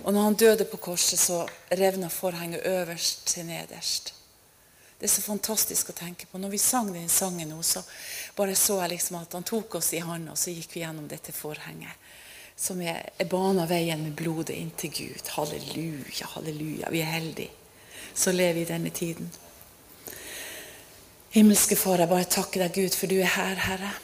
Og når han døde på korset, så revna forhenget øverst til nederst. Det så fantastisk å tenke på. Når vi sang den sangen nå, så bare så jeg liksom at han tok oss i hånden, og så gikk vi gjennom dette forhenget, som banet veien med blodet inn til Gud. Halleluja, halleluja. Vi heldige. Så lever vi i denne tiden. Himmelske Far, jeg bare takker deg, Gud, for du her, Herre.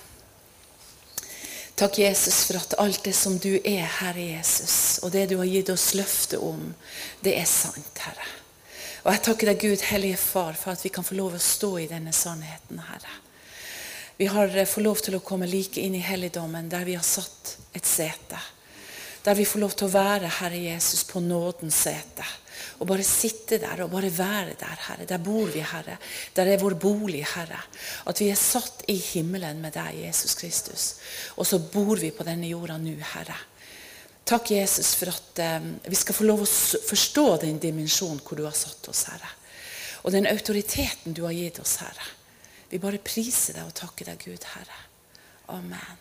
Takk, Jesus, for at alt det som du Herre Jesus, og det du har gitt oss løfte om, det sant, Herre. Og jeg takker deg, Gud, Hellige Far, for at vi kan få lov å stå i denne sannheten, Herre. Vi har fått lov til å komme like inn i helligdommen, der vi har satt et sete. Der vi får lov til å være, Herre Jesus, på nådens sete. Og bare sitte der, og bare være der, Herre. Der bor vi, Herre. Der vår bolig, Herre. At vi satt i himmelen med deg, Jesus Kristus. Og så bor vi på denne jorda nå, Herre. Takk, Jesus, for at vi skal få lov å forstå den dimensjonen hvor du har satt oss, Herre. Og den autoriteten du har gitt oss, Herre. Vi bare priser deg og takker deg, Gud, Herre. Amen.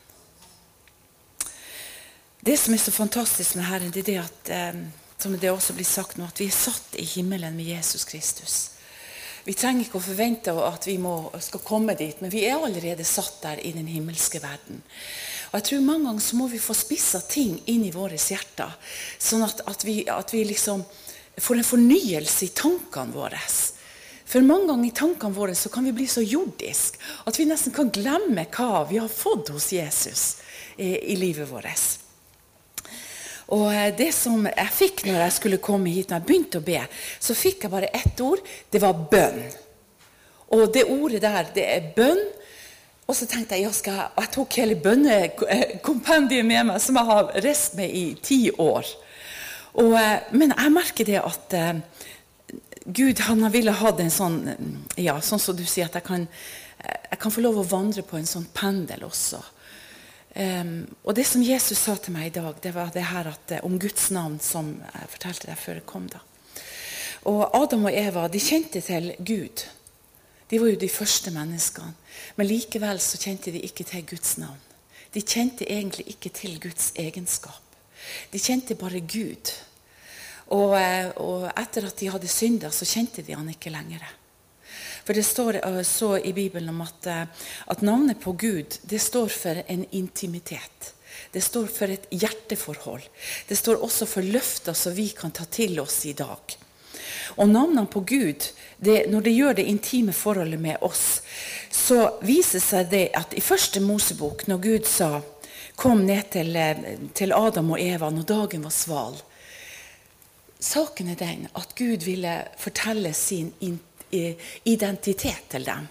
Det som så fantastisk med Herren, det det at, som det også blir sagt nå, at vi satt i himmelen med Jesus Kristus. Vi trenger ikke å forvente at vi skal komme dit, men vi allerede satt der i den himmelske verden. Og jeg tror mange ganger så må vi få spisset ting inn i våre hjerter, sånn at vi liksom får en fornyelse i tankene våre. For mange ganger i tankene våre så kan vi bli så jordisk, at vi nesten kan glemme hva vi har fått hos Jesus i livet vårt. Og det som jeg fikk når jeg skulle komme hit, når jeg begynte å be, så fikk jeg bare ett ord, det var bønn. Og det ordet der, det bønn. Og så tenkte jeg, og jeg tok hele bønnekompendiet med meg, som jeg har rest med i 10 år. Men jeg merker det at Gud, han ville ha en sånn, ja, sånn som du sier, at jeg kan få lov å vandre på en sånn pendel også. Og det som Jesus sa til meg i dag, det var det her at, om Guds navn som jeg fortalte deg før jeg kom da. Og Adam og Eva, de kjente til Gud. De var jo de første menneskene. Men likevel så kjente de ikke til Guds navn. De kjente egentlig ikke til Guds egenskap. De kjente bare Gud. Og etter at de hadde syndet, så kjente de han ikke lenger. For det står så i Bibelen om at navnet på Gud, det står for en intimitet. Det står for et hjerteforhold. Det står også for løfter som vi kan ta til oss i dag. Og navnene på Gud, når det gjør det intime forholdet med oss, så viser seg det at i første Mosebok, når Gud kom ned til Adam og Eva, når dagen var sval, saken den at Gud ville fortelle sin identitet til dem.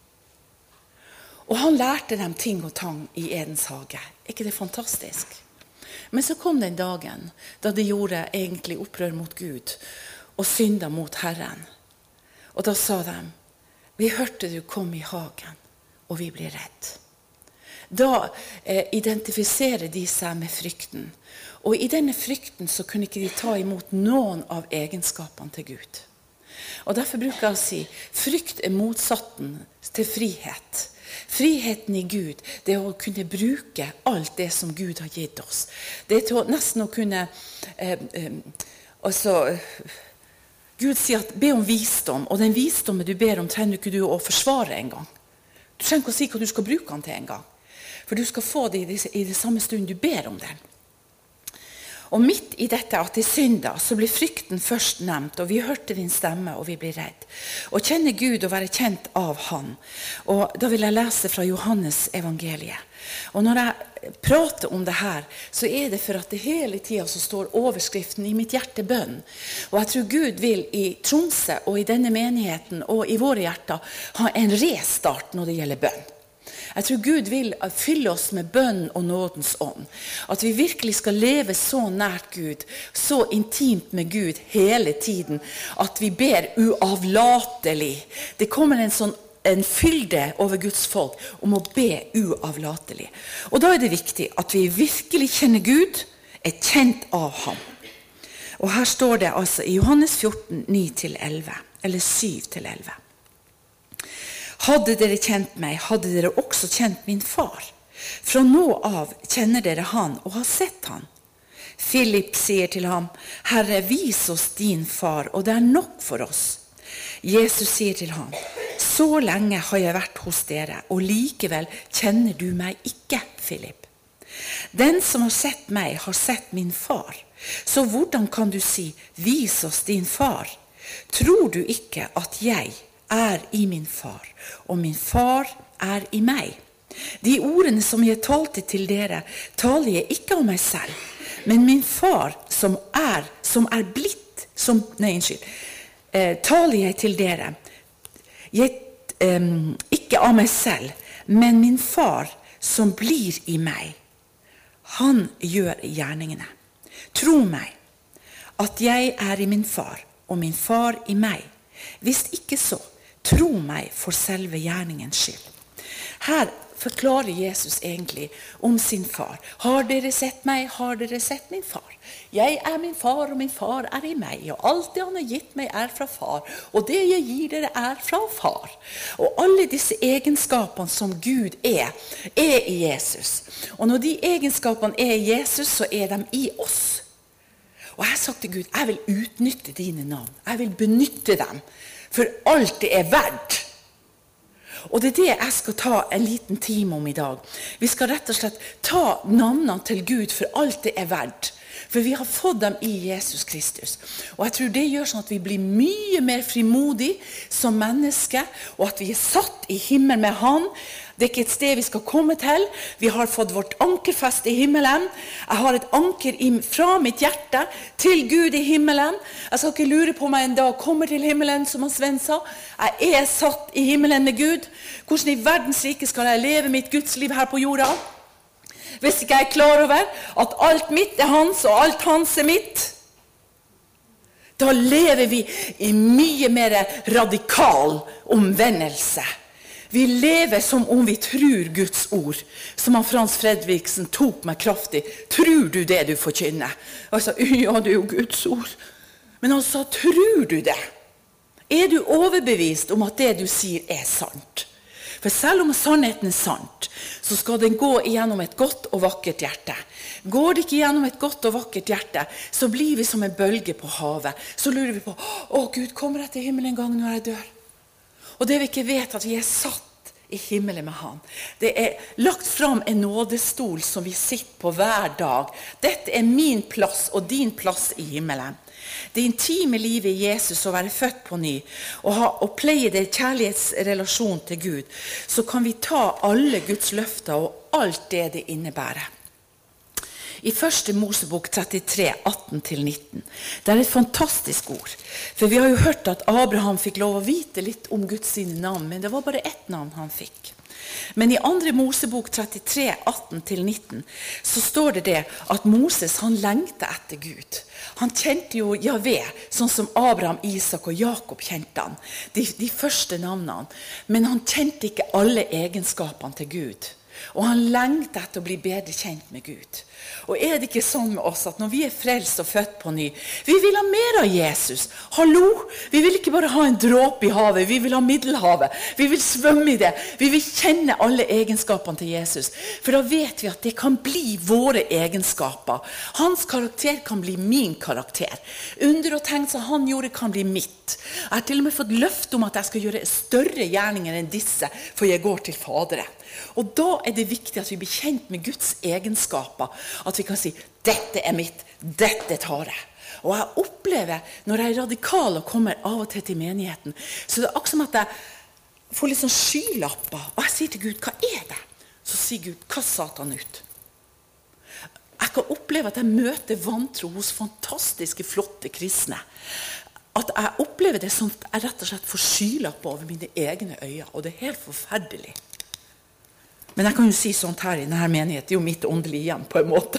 Og han lærte dem ting og tang i Edens hage. Ikke det fantastisk? Men så kom den dagen da de gjorde egentlig opprør mot Gud og synda mot Herren. Og da sa de, vi hørte du kom i hagen, og vi ble redd. Da identifiserer de seg med frykten. Og i denne frykten så kunne ikke de ta imot noen av egenskapene til Gud. Og derfor bruker jeg å si, frykt motsatten til frihet. Friheten i Gud, det å kunne bruke alt det som Gud har gitt oss. Det til nesten å kunne, Gud sier at be om visdom, og den visdommen du ber om trenger ikke du å forsvare en gang. Du trenger ikke å si hva du skal bruke den til en gang. For du skal få det i det samme stund du ber om den. Og midt i dette at de synder, så blir frykten først nevnt, og vi hørte din stemme, og vi blir redd. Og kjenne Gud og være kjent av han. Og da vil jeg lese fra Johannes evangeliet. Og når jeg prater om det her, så det for at det hele tiden så står overskriften i mitt hjerte bønn. Og jeg tror Gud vil i Tromsø og i denne menigheten og i våre hjerter ha en restart når det gjelder bønn. Jeg tror Gud vil fylle oss med bønn og nådens ånd. At vi virkelig skal leve så nært Gud, så intimt med Gud hele tiden, at vi ber uavlatelig. Det kommer en fylde over Guds folk om å be uavlatelig. Og da det viktig at vi virkelig kjenner Gud, kjent av ham. Og her står det altså i Johannes 14, 9-11, eller 7-11. Hadde dere kjent meg, hadde dere også kjent min far. Fra nå av kjenner dere han og har sett han. Filip sier til ham, Herre, vis oss din far, og det nok for oss. Jesus sier til ham, så lenge har jeg vært hos dere, og likevel kjenner du meg ikke, Filip. Den som har sett meg, har sett min far. Så hvordan kan du si, vis oss din far? Tror du ikke at jeg i min far, og min far i meg? De ordene som jeg talte til dere, taler jeg ikke om meg selv, men min far taler jeg til dere. Ikke av meg selv, men min far som blir i meg. Han gjør gjerningene. Tro meg, at jeg i min far, og min far i meg. Hvis ikke så, tro meg for selve gjerningens skyld. Her forklarer Jesus egentlig om sin far. Har dere sett meg, har dere sett min far. Jeg min far, og min far i meg, og alt det han har gitt meg fra far, og det jeg gir dere fra far. Og alle disse egenskapene som Gud i Jesus. Og når de egenskapene i Jesus, så de i oss. Og jeg har sagt til Gud, jeg vil utnytte dine navn. Jeg vil benytte dem, for alt det verdt. Og det det jeg skal ta en liten time om i dag. Vi skal rett og slett ta navnene til Gud for alt det verdt. For vi har fått dem i Jesus Kristus. Og jeg tror det gjør sånn at vi blir mye mer frimodige som mennesker, og at vi satt i himmel med Han. Det ikke et sted vi skal komme til. Vi har fått vårt ankerfest i himmelen. Jeg har et anker fra mitt hjerte til Gud i himmelen. Jeg skal ikke lure på om jeg en dag kommer til himmelen, som Sven sa. Jeg satt i himmelen med Gud. Hvordan i verdens rike skal jeg leve mitt Guds liv her på jorda? Hvis ikke jeg klar over at alt mitt hans, og alt hans mitt, da lever vi i mye mer radikal omvendelse. Vi lever som om vi tror Guds ord, som Frans Fredriksen tok meg kraftig. Tror du det du forkynner? Og jeg sa, ja, det jo Guds ord. Men han sa, tror du det? Du overbevist om at det du sier sant? For selv om sannheten sant, så skal den gå igjennom et godt og vakkert hjerte. Går det ikke gjennom et godt og vakkert hjerte, så blir vi som en bølge på havet. Så lurer vi på, Gud, kommer jeg til himmelen en gang når jeg dør? Og det vi ikke vet, at vi satt i himmelen med Han. Det lagt fram en nådestol som vi sitter på hver dag. Dette min plass og din plass i himmelen. Det intime livet i Jesus, å være født på ny, og pleie det kjærlighetsrelasjon til Gud, så kan vi ta alle Guds løfter og alt det innebærer. I 1. Mosebok 33, 18-19. Det et fantastisk ord. For vi har jo hørt at Abraham fikk lov å vite litt om Guds sine navn, men det var bare ett navn han fikk. Men i 2. Mosebok 33, 18-19, så står det at Moses, han lengte etter Gud. Han kjente jo Javé, sånn som Abraham, Isak og Jakob kjente han. De første navnene. Men han kjente ikke alle egenskapene til Gud. Og han lengte etter å bli bedre kjent med Gud. Og det ikke sånn med oss at når vi frelst og født på ny, vi vil ha mer av Jesus. Hallo, vi vil ikke bare ha en dråpe i havet, vi vil ha Middelhavet. Vi vil svømme i det. Vi vil kjenne alle egenskapene til Jesus. For da vet vi at det kan bli våre egenskaper. Hans karakter kan bli min karakter. Under og tegn som han gjorde kan bli mitt. Jeg har til og med fått løfte om at jeg skal gjøre større gjerninger enn disse, for jeg går til Faderen. Og da det viktig at vi blir kjent med Guds egenskaper, at vi kan si, dette mitt, dette tar jeg. Og jeg opplever, når jeg radikal og kommer av og til menigheten, så det akkurat som at jeg får litt sånn skylapper, og jeg sier til Gud, hva det? Så sier Gud, kast Satan ut. Jeg kan oppleve at jeg møter vantro hos fantastiske, flotte kristne. At jeg opplever det som at jeg rett og slett får skylapper over mine egne øyne, og det helt forferdelig. Men jeg kan jo si sånt her i denne menigheten, det jo mitt åndelige hjem på en måte.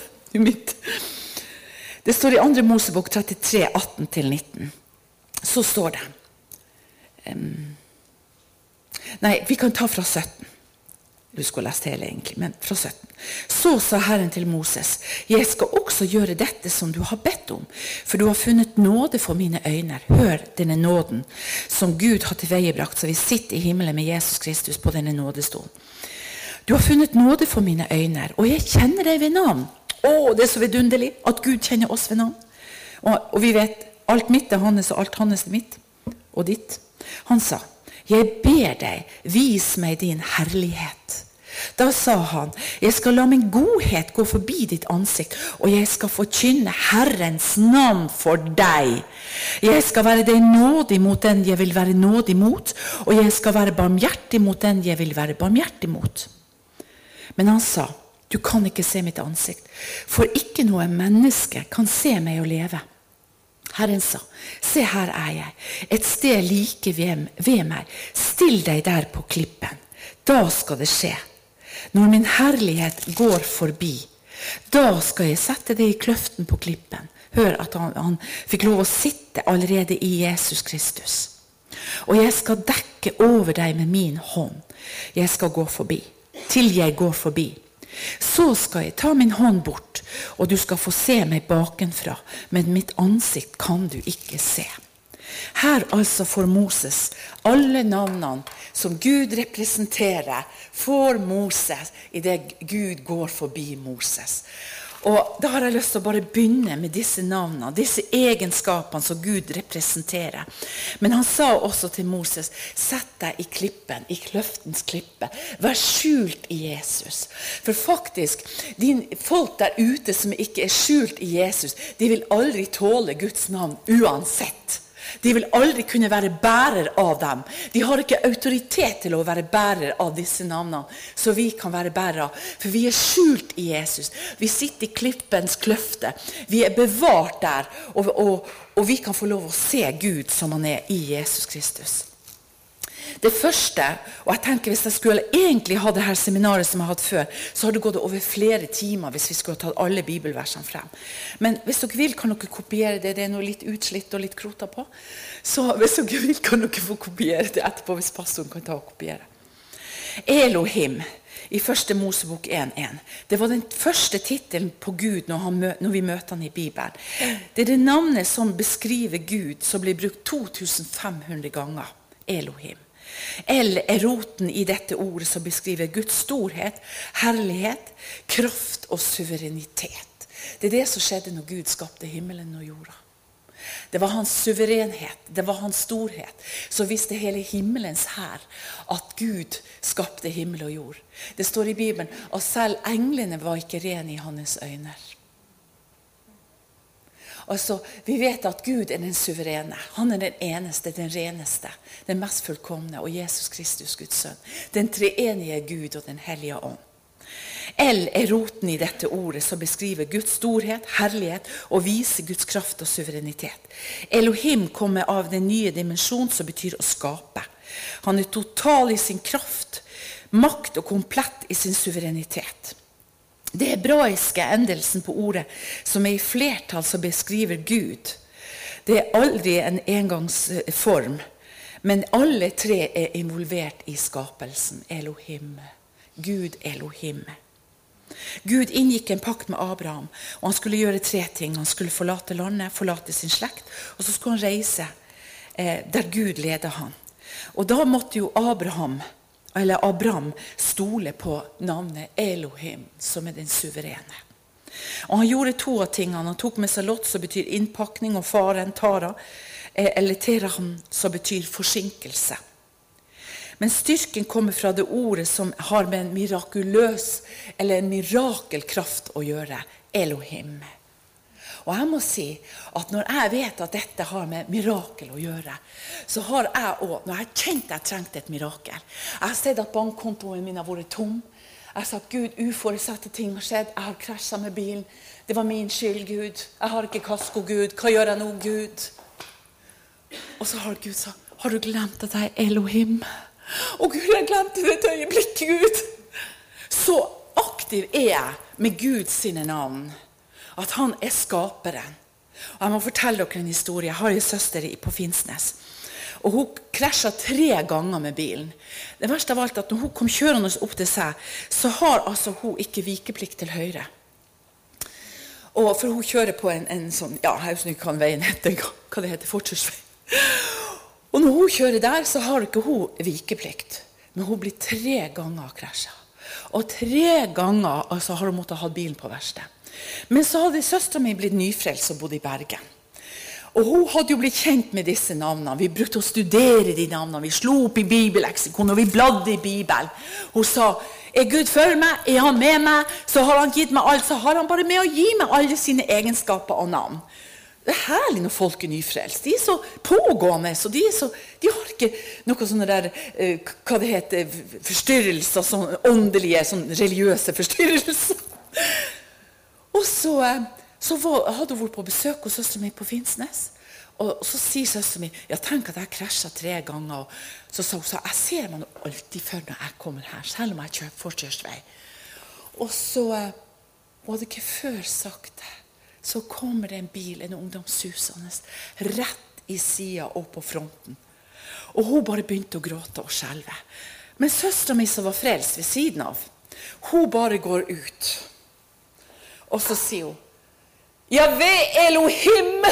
Det står i 2. Mosebok 33, 18-19. Så står det. Nei, vi kan ta fra 17. Du skulle lest hele egentlig, men fra 17. Så sa Herren til Moses, jeg skal også gjøre dette som du har bedt om, for du har funnet nåde for mine øyne. Hør denne nåden som Gud har tilveiebrakt, så vi sitter i himmelen med Jesus Kristus på denne nådestolen. Du har funnet nåde for mine øyne, og jeg kjenner deg ved navn. det så vidunderlig at Gud kjenner oss ved navn. Og vi vet, alt mitt hans, og alt hans mitt, og ditt. Han sa, jeg ber deg, vis meg din herlighet. Da sa han, jeg skal la min godhet gå forbi ditt ansikt, og jeg skal forkynne Herrens navn for deg. Jeg skal være deg nådig mot den jeg vil være nådig mot, og jeg skal være barmhjertig mot den jeg vil være barmhjertig mot. Men han sa, du kan ikke se mitt ansikt, for ikke noe menneske kan se meg og leve. Herren sa, se her jeg, et sted like ved meg, still deg der på klippen, da skal det skje. Når min herlighet går forbi, da skal jeg sette deg i kløften på klippen. Hør at han fikk lov å sitte allerede i Jesus Kristus. Og jeg skal dekke over deg med min hånd. Jeg skal gå forbi, til jeg går forbi. Så skal jeg ta min hånd bort, og du skal få se meg bakenfra, men mitt ansikt kan du ikke se. Her altså får Moses alle navnene som Gud representerer, får Moses i det Gud går forbi Moses. Og da har jeg lyst til å bare begynne med disse navnene, disse egenskapene som Gud representerer. Men han sa også til Moses, sett deg i klippen, i kløftens klippe. Vær skjult i Jesus. For faktisk, folk der ute som ikke er skjult i Jesus, de vil aldri tåle Guds navn uansett. De vil aldri kunne være bærer av dem. De har ikke autoritet til å være bærer av disse navnene, så vi kan være bærer av. For vi er skjult i Jesus. Vi sitter i klippens kløfte. Vi er bevart der, og vi kan få lov å se Gud som han er i Jesus Kristus. Det første, og jeg tenker hvis jeg skulle egentlig ha det her seminaret som jeg hadde før, så har det gått over flere timer hvis vi skulle ha tatt alle bibelversene frem. Men hvis dere vil, kan dere kopiere det. Det er noe litt utslitt og litt krota på. Så hvis dere vil, kan dere få kopiere det etterpå, hvis pastoren kan ta og kopiere. Elohim, i 1. Mosebok 1:1. Det var den første titelen på Gud når vi møter han i Bibelen. Det er det navnet som beskriver Gud, som blir brukt 2500 ganger. Elohim. El er roten i dette ordet som beskriver Guds storhet, herlighet, kraft og suverenitet. Det er det som skjedde når Gud skapte himmelen og jorda. Det var hans suverenhet, det var hans storhet. Så visste hele himmelens hær at Gud skapte himmel og jord. Det står i Bibelen at selv englene var ikke rene i hans øyne. Altså, vi vet at Gud er den suverene. Han er den eneste, den reneste, den mest fullkomne, og Jesus Kristus, Guds sønn. Den treenige Gud og den hellige ånd. El er roten i dette ordet som beskriver Guds storhet, herlighet og viser Guds kraft og suverenitet. Elohim kommer av den nye dimensjon som betyr å skape. Han er total i sin kraft, makt og komplett i sin suverenitet. Det hebraiske endelsen på ordet som er i flertall som beskriver Gud, det er aldri en engangsform, men alle tre er involvert i skapelsen. Elohim, Gud Elohim. Gud inngikk en pakt med Abraham, og han skulle gjøre 3 ting. Han skulle forlate landet, forlate sin slekt, og så skulle han reise der Gud leder han. Og da måtte jo Abraham stole på navnet Elohim, som er den suverene. Og han gjorde 2 av tingene. Han tok med seg Lot, som betyr innpakning, og faren Tara, eller Teran, som betyr forsinkelse. Men styrken kommer fra det ordet som har med en mirakuløs, eller en mirakelkraft å gjøre, Elohim. Og jeg må si at når jeg vet at dette har med mirakel å gjøre, så har jeg også, når jeg kjente jeg trengte et mirakel, jeg har sett at bankkontoen min har vært tom. Jeg har sagt, Gud, uforutsette ting har skjedd. Jeg har krasjet med bilen. Det var min skyld, Gud. Jeg har ikke kasko, Gud. Hva gjør jeg nå, Gud? Og så har Gud sagt, har du glemt at jeg er Elohim? Å Gud, jeg glemte det et øyeblikk, Gud. Så aktiv er jeg med Gud sine navn, at han er skaperen. Og jeg må fortelle dere en historie. Jeg har en søster på Finnsnes, og hun krasjet 3 ganger med bilen. Det verste av alt at når hun kom kjørende opp til seg, så har altså hun ikke vikeplikt til høyre. Og for hun kjører på en sånn, ja, jeg husker ikke hva veien heter, hva det heter, fortsatsvei. Og når hun kjører der, så har ikke hun vikeplikt. Men hun blir 3 ganger krasjet. Og 3 ganger altså, har hun måttet ha bilen på verksted. Men så hadde søsteren min blitt nyfrelst og bodde i Bergen. Og hun hadde jo blitt kjent med disse navnene. Vi brukte å studere de navnene. Vi slo opp i bibelleksikon, og vi bladde i Bibelen. Hun sa, Gud for meg? Han med meg? Så har han gitt meg alt. Så har han bare med å gi meg alle sine egenskaper og navn. Det herlig når folk nyfrelst. De så pågående, så de har ikke noe sånne der, hva det heter, forstyrrelser, sånn åndelige, sånn religiøse forstyrrelser. Og så hadde hun vært på besøk hos søsteren min på Finnsnes. Og så sier søsteren min, tenk at jeg krasjet 3 ganger. Og så sa hun, jeg ser meg alltid før når jeg kommer her, selv om jeg kjører forkjørsvei. Og så hadde ikke før sagt det. Så kommer det en bil, en ungdomssusende, rett i siden og på fronten. Og hun bare begynte å gråte og skjelve. Men søsteren min som var frelst ved siden av, hun bare går ut. Og så sier hun, Jahve Elohim,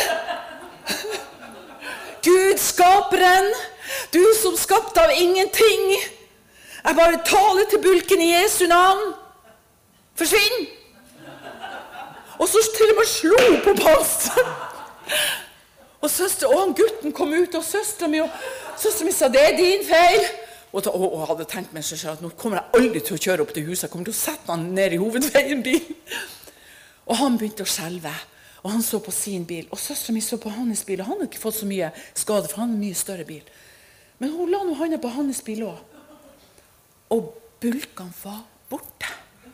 Gud skaperen, du som skapte av ingenting. Jeg bare taler til bulken i Jesu navn. Forsvinn! Og så til og med slo på passen. Og han gutten kom ut, og søsteren min sa, det er din feil. Og hadde tenkt meg selv at nå kommer jeg aldri til å kjøre opp til huset. Jeg kommer til å sette han ned i hovedveien bil. Og han begynte å skjelve. Og han så på sin bil, og søsteren min så på hans bil, og han hadde ikke fått så mye skade, for han hadde en mye større bil. Men hun la nå hånda på hans bil også. Og bulkene var borte.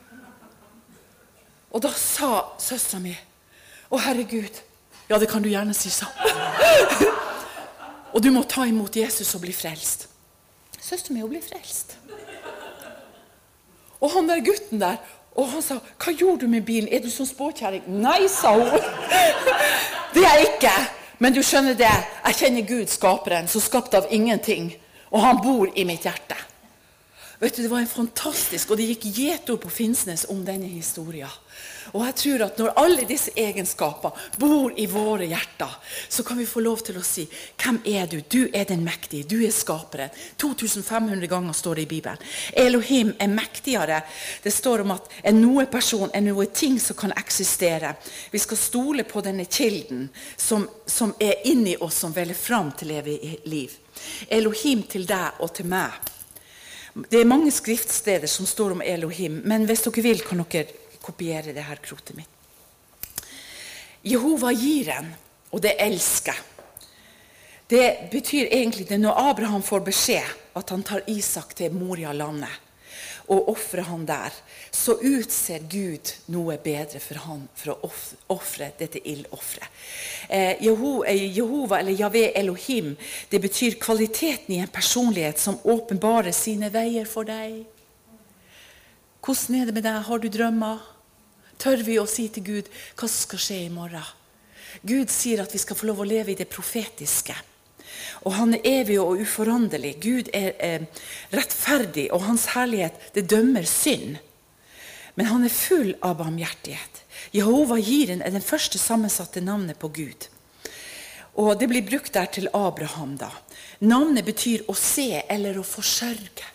Og da sa søsteren min, herregud, ja det kan du gjerne si så. Og du må ta imot Jesus og bli frelst. Søsteren min ble frelst. Og han der gutten der, og han sa, hva gjorde du med bilen? Er du sånn spåkjæring? Nei, sa hun. Det er jeg ikke. Men du skjønner det, jeg kjenner Gud skaperen, som skapte av ingenting. Og han bor i mitt hjerte. Vet du, det var en fantastisk, og det gikk gjetord på Finnsnes om denne historien. Og jeg tror at når alle disse egenskaper bor i våre hjerter, så kan vi få lov til å si, hvem er du? Du er den mektige, du er skaperen. 2500 ganger står det i Bibelen. Elohim er mektigere. Det står om at en noe person, en noe ting som kan eksistere. Vi skal stole på denne kilden som er inni oss, som veller fram til evig liv. Elohim til deg og til meg. Det er mange skriftsteder som står om Elohim, men hvis dere vil, kan dere kopiere det her krotet mitt. Jehova Jiren, og det elsker. Det betyr egentlig det når Abraham får beskjed at han tar Isak til Moria-landet og offrer han der, så utser Gud noe bedre for han for å offre dette ildofferet. Jehova eller Jahve Elohim, det betyr kvaliteten i en personlighet som åpenbarer sine veier for deg. Hvordan er det med deg? Har du drømmer? Tør vi å si til Gud hva som skal skje i morgen? Gud sier at vi skal få lov å leve i det profetiske. Og han er evig og uforanderlig. Gud er rettferdig, og hans herlighet, det dømmer synd. Men han er full av barmhjertighet. Jehova Jiren er den første sammensatte navnet på Gud. Og det blir brukt der til Abraham da. Navnet betyr å se eller å forsørge.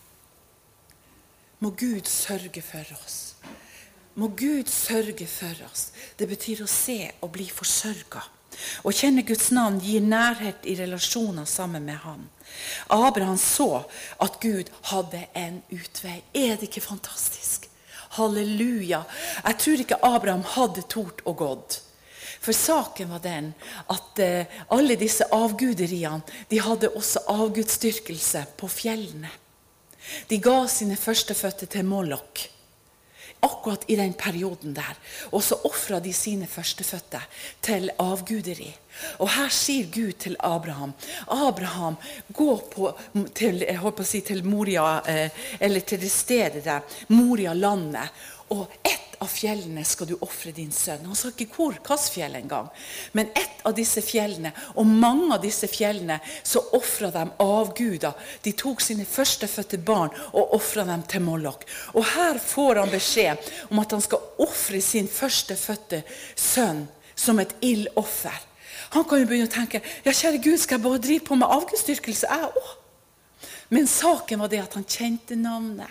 Må Gud sørge for oss. Må Gud sørge for oss. Det betyr å se og bli forsørget. Å kjenne Guds navn gir nærhet i relasjoner sammen med ham. Abraham så at Gud hadde en utvei. Er det ikke fantastisk? Halleluja. Jeg tror ikke Abraham hadde tort og gått. For saken var den at alle disse avguderiene, de hadde også avgudsdyrkelse på fjellene. De ga sine førstefødte til Moloch. Akkurat i den perioden der. Og så offret de sine førstefødte til avguderi. Og her sier Gud til Abraham, Abraham, gå til Moria, eller til det stedet der, Moria-landet, og ett av fjellene skal du offre din sønn. Han sa ikke hvilket fjell engang, men ett av disse fjellene, og mange av disse fjellene, så offret de avguder. De tok sine førstefødte barn og offret dem til Moloch. Og her får han beskjed om at han skal offre sin førstefødte sønn som et ildoffer. Han kan jo begynne å tenke, ja kjære Gud, skal jeg bare drive på med avgudsdyrkelse? Jeg også. Men saken var det at han kjente navnet.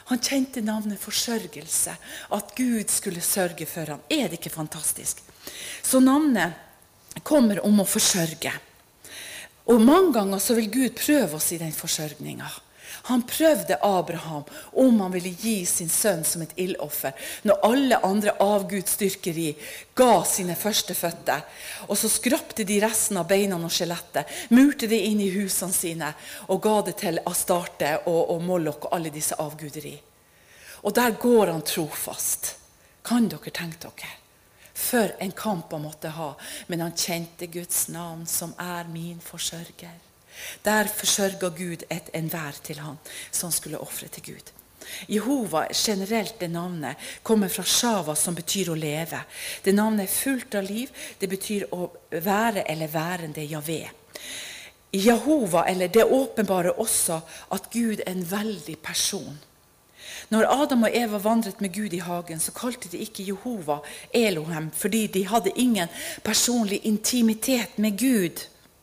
Han kjente navnet forsørgelse, at Gud skulle sørge for ham. Er det ikke fantastisk? Så navnet kommer om å forsørge. Og mange ganger så vil Gud prøve oss i den forsørgningen. Han prøvde Abraham om han ville gi sin sønn som et ildoffer, når alle andre avgudsdyrkeri ga sine førstefødte. Og så skrapte de resten av beina og skjelettet, murte det inn i husene sine og ga det til Astarte og Moloch og alle disse avguderi. Og der går han trofast. Kan dere tenke dere? For en kamp han måtte ha, men han kjente Guds navn som min forsørger. Der forsørget Gud enhver til han, som skulle offre til Gud. Jehova, generelt det navnet, kommer fra Shava, som betyr å leve. Det navnet fullt av liv, det betyr å være eller værende Javé. Jehova, eller det åpenbare også at Gud en veldig person. Når Adam og Eva vandret med Gud i hagen, så kalte de ikke Jehova Elohim, fordi de hadde ingen personlig intimitet med Gud.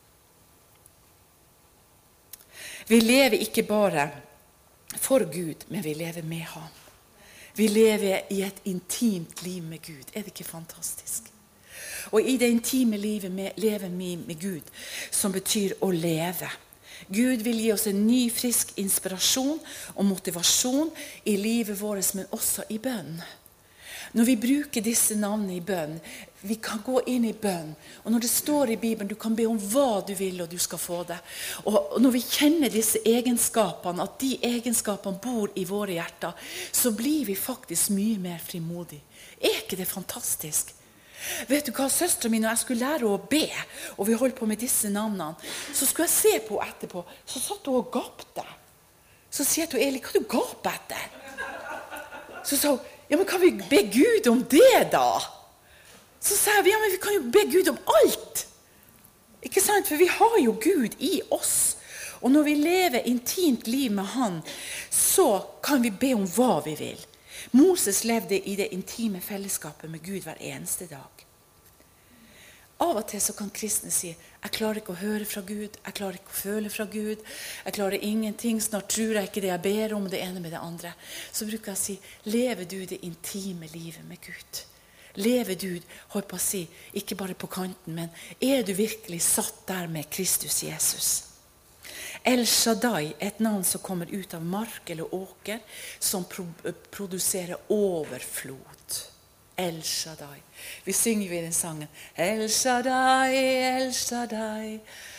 Vi lever ikke bare for Gud, men vi lever med ham. Vi lever i et intimt liv med Gud. Er det ikke fantastisk? Og i det intime livet lever vi med Gud, som betyr å leve. Gud vil gi oss en ny, frisk inspirasjon og motivasjon i livet vårt, men også i bønn. Når vi bruker disse navnene i bønn, vi kan gå inn i bønn. Og når det står i Bibelen, du kan be om hva du vil, og du skal få det. Og når vi kjenner disse egenskapene, at de egenskapene bor i våre hjerter, så blir vi faktisk mye mer frimodige. Er ikke det fantastisk? Vet du hva, søsteren min, når jeg skulle lære å be, og vi holdt på med disse navnene, så skulle jeg se på etterpå, så satt hun og gapte. Så sier jeg til Eli, hva du gaper etter? Så sa hun, ja, men kan vi be Gud om det da? Så sa jeg, ja, men vi kan jo be Gud om alt. Ikke sant? For vi har jo Gud i oss. Og når vi lever intimt liv med han, så kan vi be om hva vi vil. Moses levde i det intime fellesskapet med Gud hver eneste dag. Av og til så kan kristne si, jeg klarer ikke å høre fra Gud, jeg klarer ikke å føle fra Gud, jeg klarer ingenting, snart tror jeg ikke det jeg ber om, det ene med det andre. Så bruker jeg å si, lever du det intime livet med Gud? Lever du, hold på å si, ikke bare på kanten, men er du virkelig satt der med Kristus Jesus? El Shaddai, et navn som kommer ut av mark eller åker, som produserer overflod. El Shaddai. Vi synger jo i den sangen. El Shaddai, El Shaddai.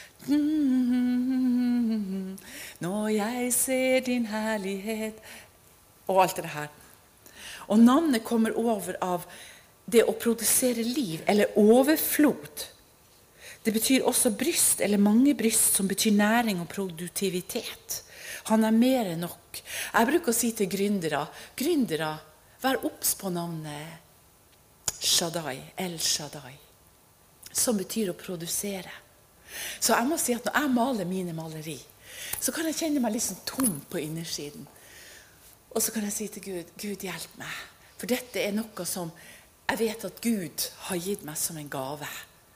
Når jeg ser din herlighet. Og alt det her. Og navnet kommer over av det å produsere liv, eller overflod. Det betyr også bryst, eller mange bryst, som betyr næring og produktivitet. Han er mer enn nok. Jeg bruker å si til gründere, vær obs på navnet Shaddai, El Shaddai, som betyr å produsere. Så jeg må si at når jeg maler mine maleri, så kan jeg kjenne meg litt sånn tom på innersiden. Og så kan jeg si til Gud, Gud hjelp meg, for dette er noe som jeg vet at Gud har gitt meg som en gave.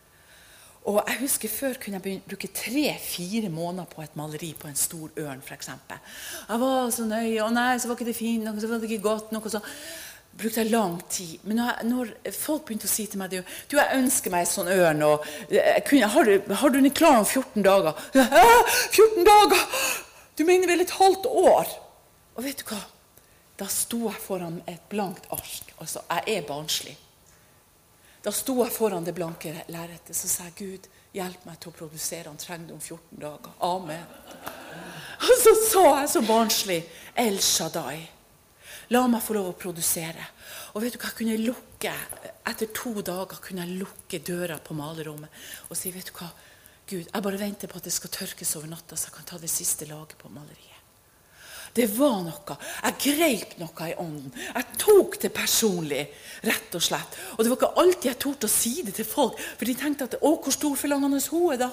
Og jeg husker før kunne jeg bruke 3-4 måneder på et maleri på en stor ørn, for eksempel. Jeg var så nøye, og nei, så var ikke det fint nok, så var det ikke godt nok, og så brukte jeg lang tid. Men når folk begynte å si til meg, du, jeg ønsker meg en sånn ørn, og har du den klar om 14 dager? 14 dager! Du mener vel et halvt år? Og vet du hva? Da sto jeg foran et blankt ark, altså jeg er barnslig. Da sto jeg foran det blanke lerretet, så sa jeg, Gud, hjelp meg til å produsere, han trenger det om 14 dager. Amen. Og så sa jeg så barnslig, El Shaddai. La meg få lov å produsere. Og vet du hva, jeg kunne lukke, etter 2 dager kunne jeg lukke døra på malerommet og si, vet du hva, Gud, jeg bare venter på at det skal tørkes over natta, så jeg kan ta det siste laget på maleriet. Det var noe. Jeg grep noe i ånden. Jeg tok det personlig, rett og slett. Og det var ikke alltid jeg torde å si det til folk, for de tenkte at, hvor storforlangende hun er da?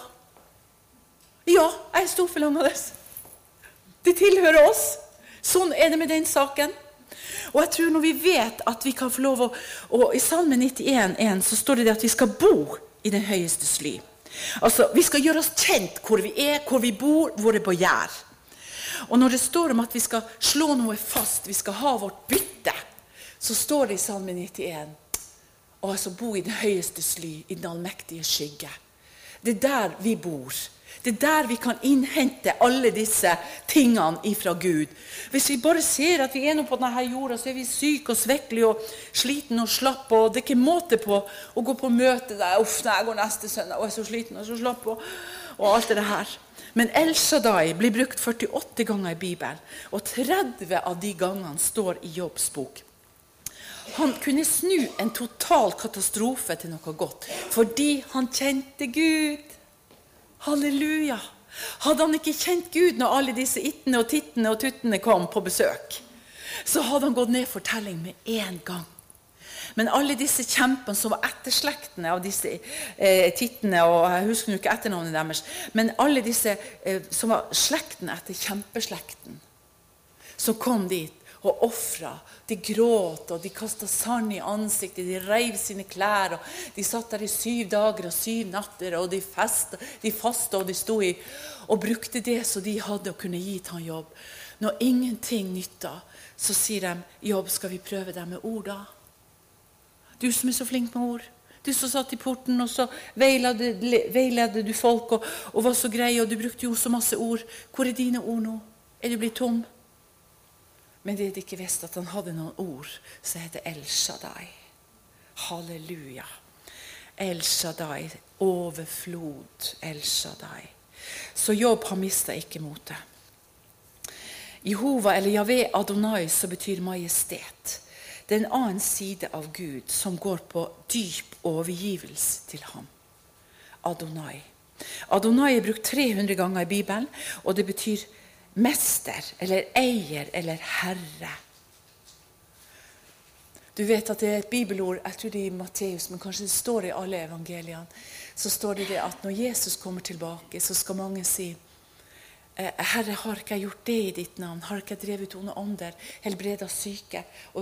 Ja, jeg er storforlangende. Det tilhører oss. Sånn er det med den saken. Og jeg tror når vi vet at vi kan få lov og i Salme 91 så står det at vi skal bo i den høyeste sly. Altså, vi skal gjøre oss kjent hvor vi er, hvor vi bor, hvor det på gjær. Og når det står om at vi skal slå noe fast, vi skal ha vårt bytte, så står det i Salme 91, og altså bo i det høyeste sly, i den allmektige skygge. Det der vi bor. Det der vi kan innhente alle disse tingene ifra Gud. Hvis vi bare ser at vi nå på denne jorda, så vi syke og svekkelige og sliten og slapp, og det ikke måte på å gå på møte der. Uff, jeg går neste søndag, og jeg så sliten og så slapp, og alt det her. Men El Shaddai blir brukt 48 ganger i Bibelen, og 30 av de gangene står i Jobbs bok. Han kunne snu en total katastrofe til noe godt, fordi han kjente Gud. Halleluja! Hadde han ikke kjent Gud når alle disse ittene og tittene og tuttene kom på besøk, så hadde han gått ned for telling med en gang. Men alle disse kjempene som var etterslektene av disse tittene, og jeg husker jo ikke etternavnet deres, men alle disse som var slekten etter kjempeslekten, som kom dit og offret, de gråt, og de kastet sand i ansiktet, de reiv sine klær, og de satt der i 7 dager og 7 natter, og de fastet, og de stod i, og brukte det så de hadde å kunne gi til han jobb. Når ingenting nytta, så sier de, Jobb, skal vi prøve deg med ord da? Du som så flink med ord, du som satt i porten, og så veiledde du folk, og var så grei, og du brukte jo så masse ord. Hvor dine ord nå? Du blitt tom? Men det de ikke visste at han hadde noen ord, så heter El Shaddai. Halleluja. El Shaddai, overflod, El Shaddai. Så Jobb har mistet ikke motet. Jehova eller Jahve Adonai, så betyr majestet. Det er en annen side av Gud som går på dyp overgivelse til ham. Adonai. Adonai er brukt 300 ganger i Bibelen, og det betyr mester, eller eier, eller herre. Du vet at det er et bibelord, jeg tror det er i Matteus, men kanskje det står i alle evangeliene, så står det at når Jesus kommer tilbake, så skal mange si, Herre, har ikke jeg gjort det i ditt navn? Har ikke jeg drevet onde ånder, helbredet syke,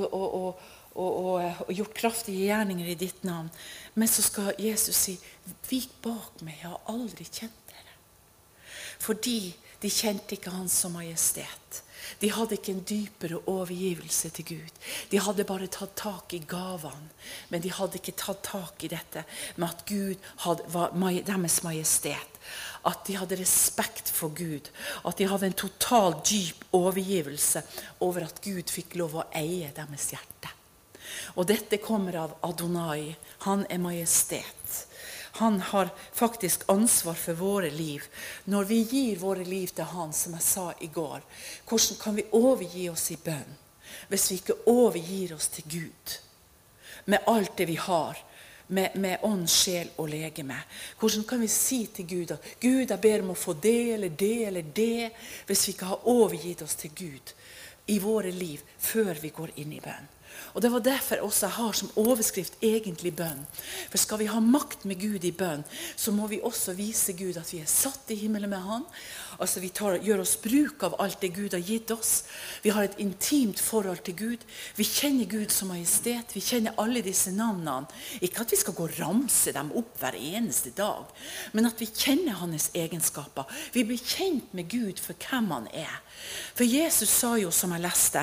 og gjort kraftige gjerninger i ditt navn? Men så skal Jesus si, vik bak meg, jeg har aldri kjent dere. Fordi de kjente ikke han som majestet. De hadde ikke en dypere overgivelse til Gud. De hadde bare tatt tak i gavene, men de hadde ikke tatt tak i dette med at Gud var deres majestet. At de hadde respekt for Gud. At de hadde en total dyp overgivelse over at Gud fikk lov å eie deres hjerte. Og dette kommer av Adonai. Han er majestet. Han har faktisk ansvar for våre liv. Når vi gir våre liv til han, som jeg sa i går, hvordan kan vi overgi oss i bønn hvis vi ikke overgir oss til Gud? Med alt det vi har, med ånd, sjel og legeme. Hvordan kan vi si til Gud at Gud, jeg ber om å få det eller det eller det, hvis vi ikke har overgitt oss til Gud i våre liv før vi går inn i bønn? Og det var derfor også jeg har som overskrift egentlig bønn. For skal vi ha makt med Gud i bønn, så må vi også vise Gud at vi er satt i himmelen med han. Altså vi gjør oss bruk av alt det Gud har gitt oss. Vi har et intimt forhold til Gud. Vi kjenner Gud som majestet. Vi kjenner alle disse navnene. Ikke at vi skal gå og ramse dem opp hver eneste dag, men at vi kjenner hans egenskaper. Vi blir kjent med Gud for hvem han er. For Jesus sa jo, som jeg leste,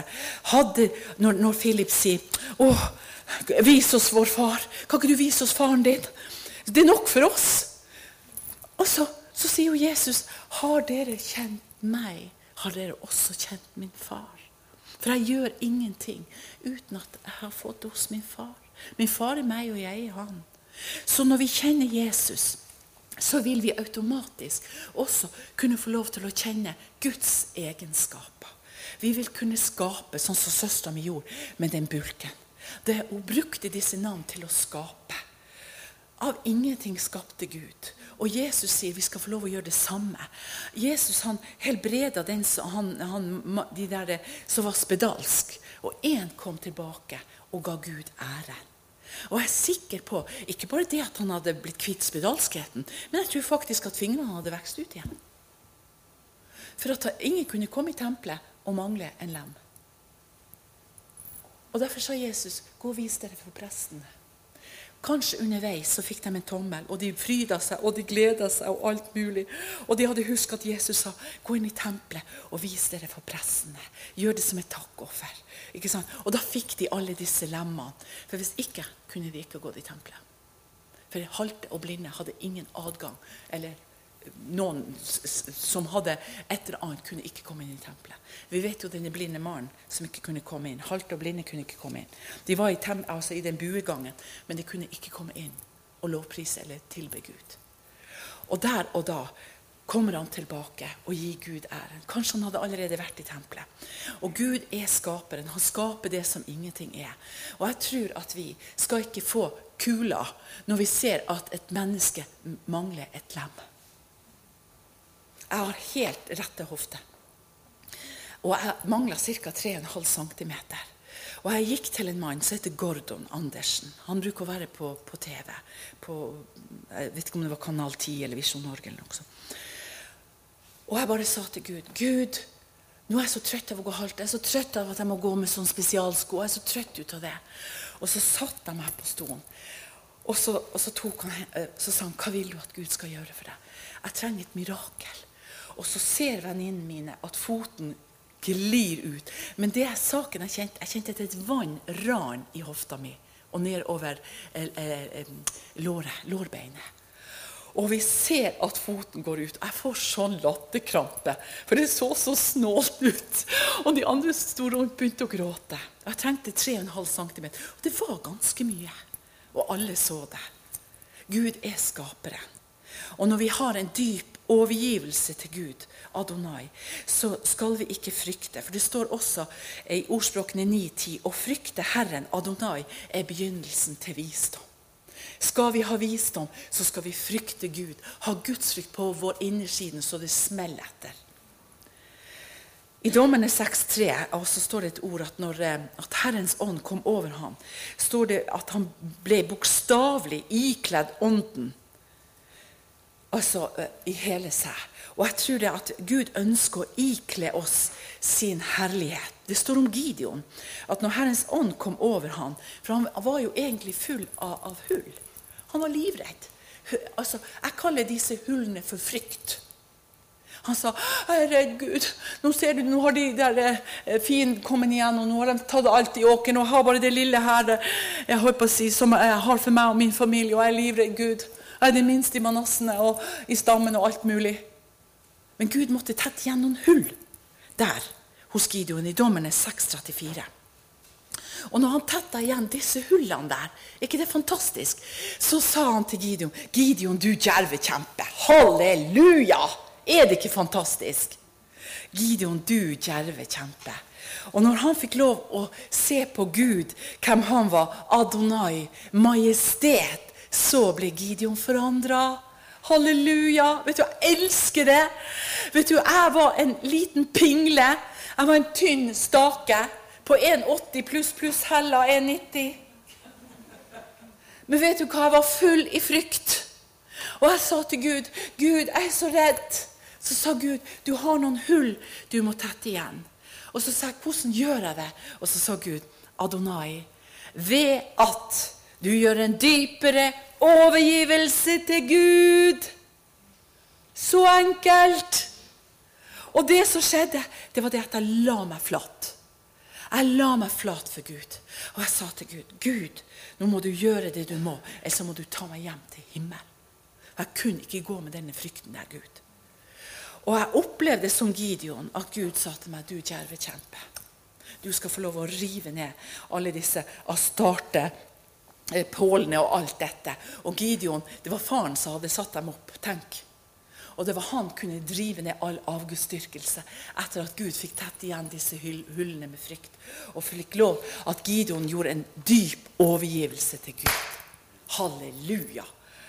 når Philip sier, vis oss vår far. Kan ikke du vise oss faren din? Det er nok for oss. Og så sier jo Jesus, har dere kjent meg, har dere også kjent min far. For jeg gjør ingenting uten at jeg har fått hos min far. Min far er meg, og jeg er han. Så når vi kjenner Jesus, så vil vi automatisk også kunne få lov til å kjenne Guds egenskaper. Vi vil kunne skape, sånn som søsteren min gjorde med den bulken. Hun brukte disse navn til å skape. Av ingenting skapte Gud. Og Jesus sier vi skal få lov å gjøre det samme. Jesus han helbredet de der som var spedalsk. Og en kom tilbake og ga Gud æren. Og jeg er sikker på, ikke bare det at han hadde blitt kvitt spedalskheten, men jeg tror faktisk at fingrene hadde vekst ut igjen. For at ingen kunne komme i tempelet og mangle en lem. Og derfor sa Jesus, gå og vis dere for prestene. Kanskje underveis så fikk de en tommel, og de frydet seg, og de gledet seg, og alt mulig. Og de hadde husket at Jesus sa, gå inn i tempelet og vis dere for prestene. Gjør det som et takkoffer. Ikke sant? Og da fikk de alle disse lemmene. For hvis ikke, kunne de ikke gå i tempelet. For halte og blinde hadde ingen adgang, eller noen som hadde et eller annet kunne ikke komme inn i tempelet. Vi vet jo denne blinde mannen som ikke kunne komme inn. Halte og blinde kunne ikke komme inn. De var i den buegangen, men de kunne ikke komme inn og lovprise eller tilbe Gud. Og der og da kommer han tilbake og gir Gud æren. Kanskje han hadde allerede vært i tempelet. Og Gud skaperen. Han skaper det som ingenting er. Og jeg tror at vi skal ikke få kula når vi ser at et menneske mangler et lem. Jeg har helt rette hofte. Og jeg mangler ca. 3,5 centimeter. Og jeg gikk til en mann som heter Gordon Andersen. Han bruker å være på TV. Jeg vet ikke om det var Kanal 10 eller Vision Norge eller noe sånt. Og jeg bare sa til Gud, Gud, nå er jeg så trøtt av å gå halt. Jeg er så trøtt av at jeg må gå med sånn spesialsko. Jeg er så trøtt ut av det. Og så satt jeg meg på stolen. Og så sa han, hva vil du at Gud skal gjøre for deg? Jeg trenger et mirakel. Og så ser venninnene mine at foten glir ut. Men det saken jeg kjente et vann ran i hofta mi, og ned over lårbeinet. Og vi ser at foten går ut. Jeg får sånn latterkrampe, for det så snålt ut. Og de andre store rundt begynte å gråte. Jeg trengte 3,5 centimeter, og det var ganske mye. Og alle så det. Gud skaperen. Og når vi har en dyp overgivelse til Gud, Adonai, så skal vi ikke frykte. For det står også i ordspråkene 9:10, å frykte Herren, Adonai, begynnelsen til visdom. Skal vi ha visdom, så skal vi frykte Gud. Ha Guds frykt på vår innersiden, så det smeller etter. I Dommene 6:3 så står det et ord at Herrens ånd kom over ham. Står det at han ble bokstavelig ikledd ånden. Altså i hele seg. Og jeg tror det at Gud ønsker å ikle oss sin herlighet. Det står om Gideon, at når Herrens ånd kom over ham, for han var jo egentlig full av hull. Han var livredd. Altså, jeg kaller disse hullene for frykt. Han sa, jeg redd Gud. Nå ser du, nå har de der fienden kommet igjen, og nå har de tatt alt i åken, og har bare det lille her, jeg holdt på å si, som jeg har for meg og min familie, og jeg livredd Gud. Jeg det minste i manassene og i stammen og alt mulig. Men Gud måtte tette igjen noen hull der hos Gideon i Dommene 6:34. Og når han tettet igjen disse hullene der, ikke det fantastisk? Så sa han til Gideon, Gideon, du djerve kjempe, halleluja! Det ikke fantastisk? Gideon, du djerve kjempe. Og når han fikk lov å se på Gud, hvem han var, Adonai, majestet, så ble Gideon forandret. Halleluja! Vet du, jeg elsker det. Vet du, jeg var en liten pingle. Jeg var en tynn stake på 1,80 pluss hella 1,90. Men vet du hva? Jeg var full i frykt. Og jeg sa til Gud, Gud, jeg så redd. Så sa Gud, du har noen hull du må tette igjen. Og så sa jeg, hvordan gjør jeg det? Og så sa Gud, Adonai, ved at du gjør en dypere overgivelse til Gud. Så enkelt. Og det som skjedde, det var det at jeg la meg flatt. Jeg la meg flat for Gud. Og jeg sa til Gud, Gud, nå må du gjøre det du må, eller så må du ta meg hjem til himmelen. Jeg kunne ikke gå med denne frykten der, Gud. Og jeg opplevde som Gideon at Gud sa til meg, du djerve kjempe. Du skal få lov å rive ned alle disse astarte pålene og alt dette. Og Gideon, det var faren som hadde satt dem opp, tenk. Og det var han kunne drive ned all avgudsdyrkelse etter at Gud fikk tett igjen disse hullene med frykt. Og fikk lov at Gideon gjorde en dyp overgivelse til Gud. Halleluja!